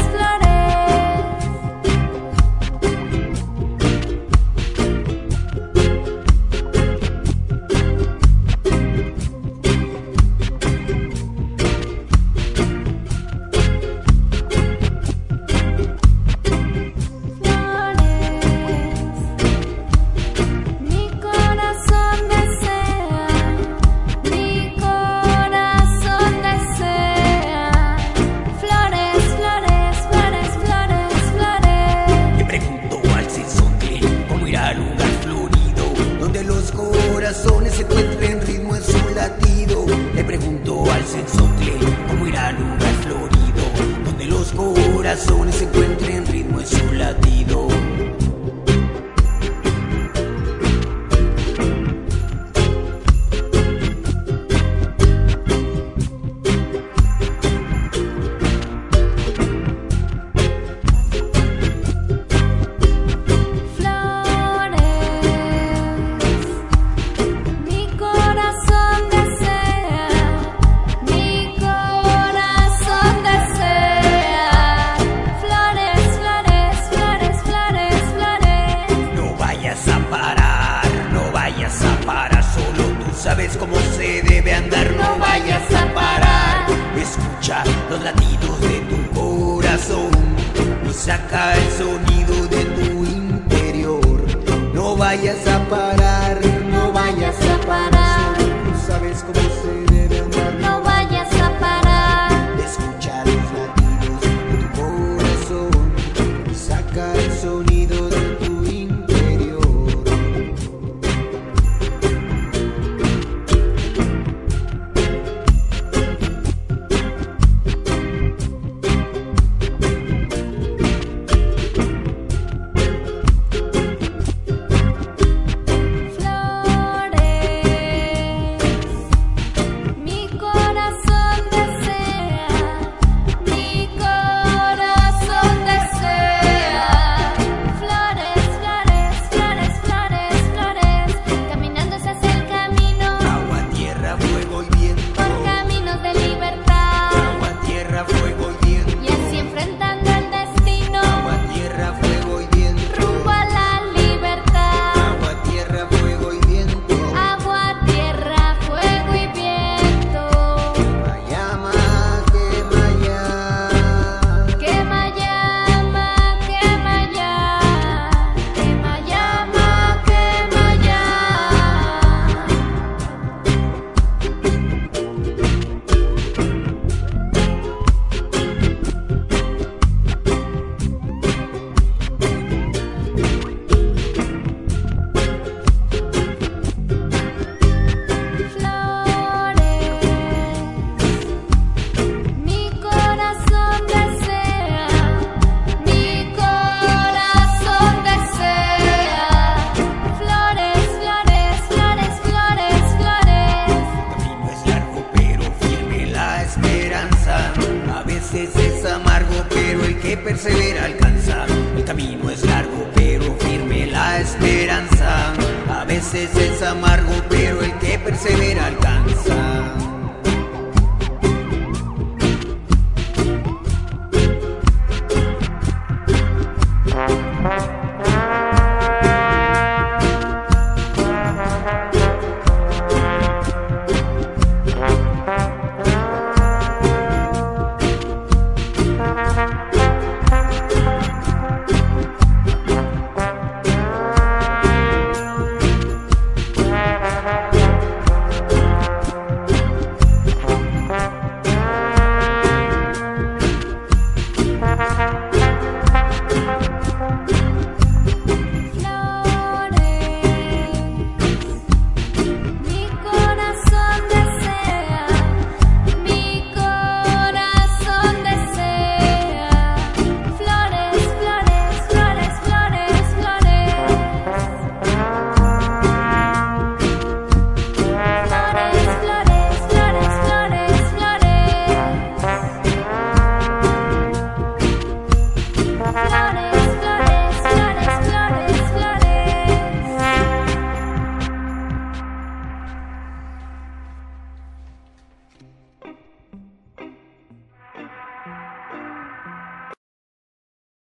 mi corazón desea, mi corazón desea flores, flores, flores, flores, flores. Le pregunto al sensontle cómo irá al lugar florido, donde los corazones se encuentren ritmo en su latido. Le pregunto al sensontle cómo irá al lugar florido, donde los corazones se encuentren ritmo en su latido. Mi corazón desea, mi corazón desea flores, flores, flores, flores, flores. No vayas a parar, no vayas a parar, solo tú sabes cómo se debe andar. No vayas a parar, escucha los latidos de tu corazón y saca el sonido de tu interior. No vayas a parar.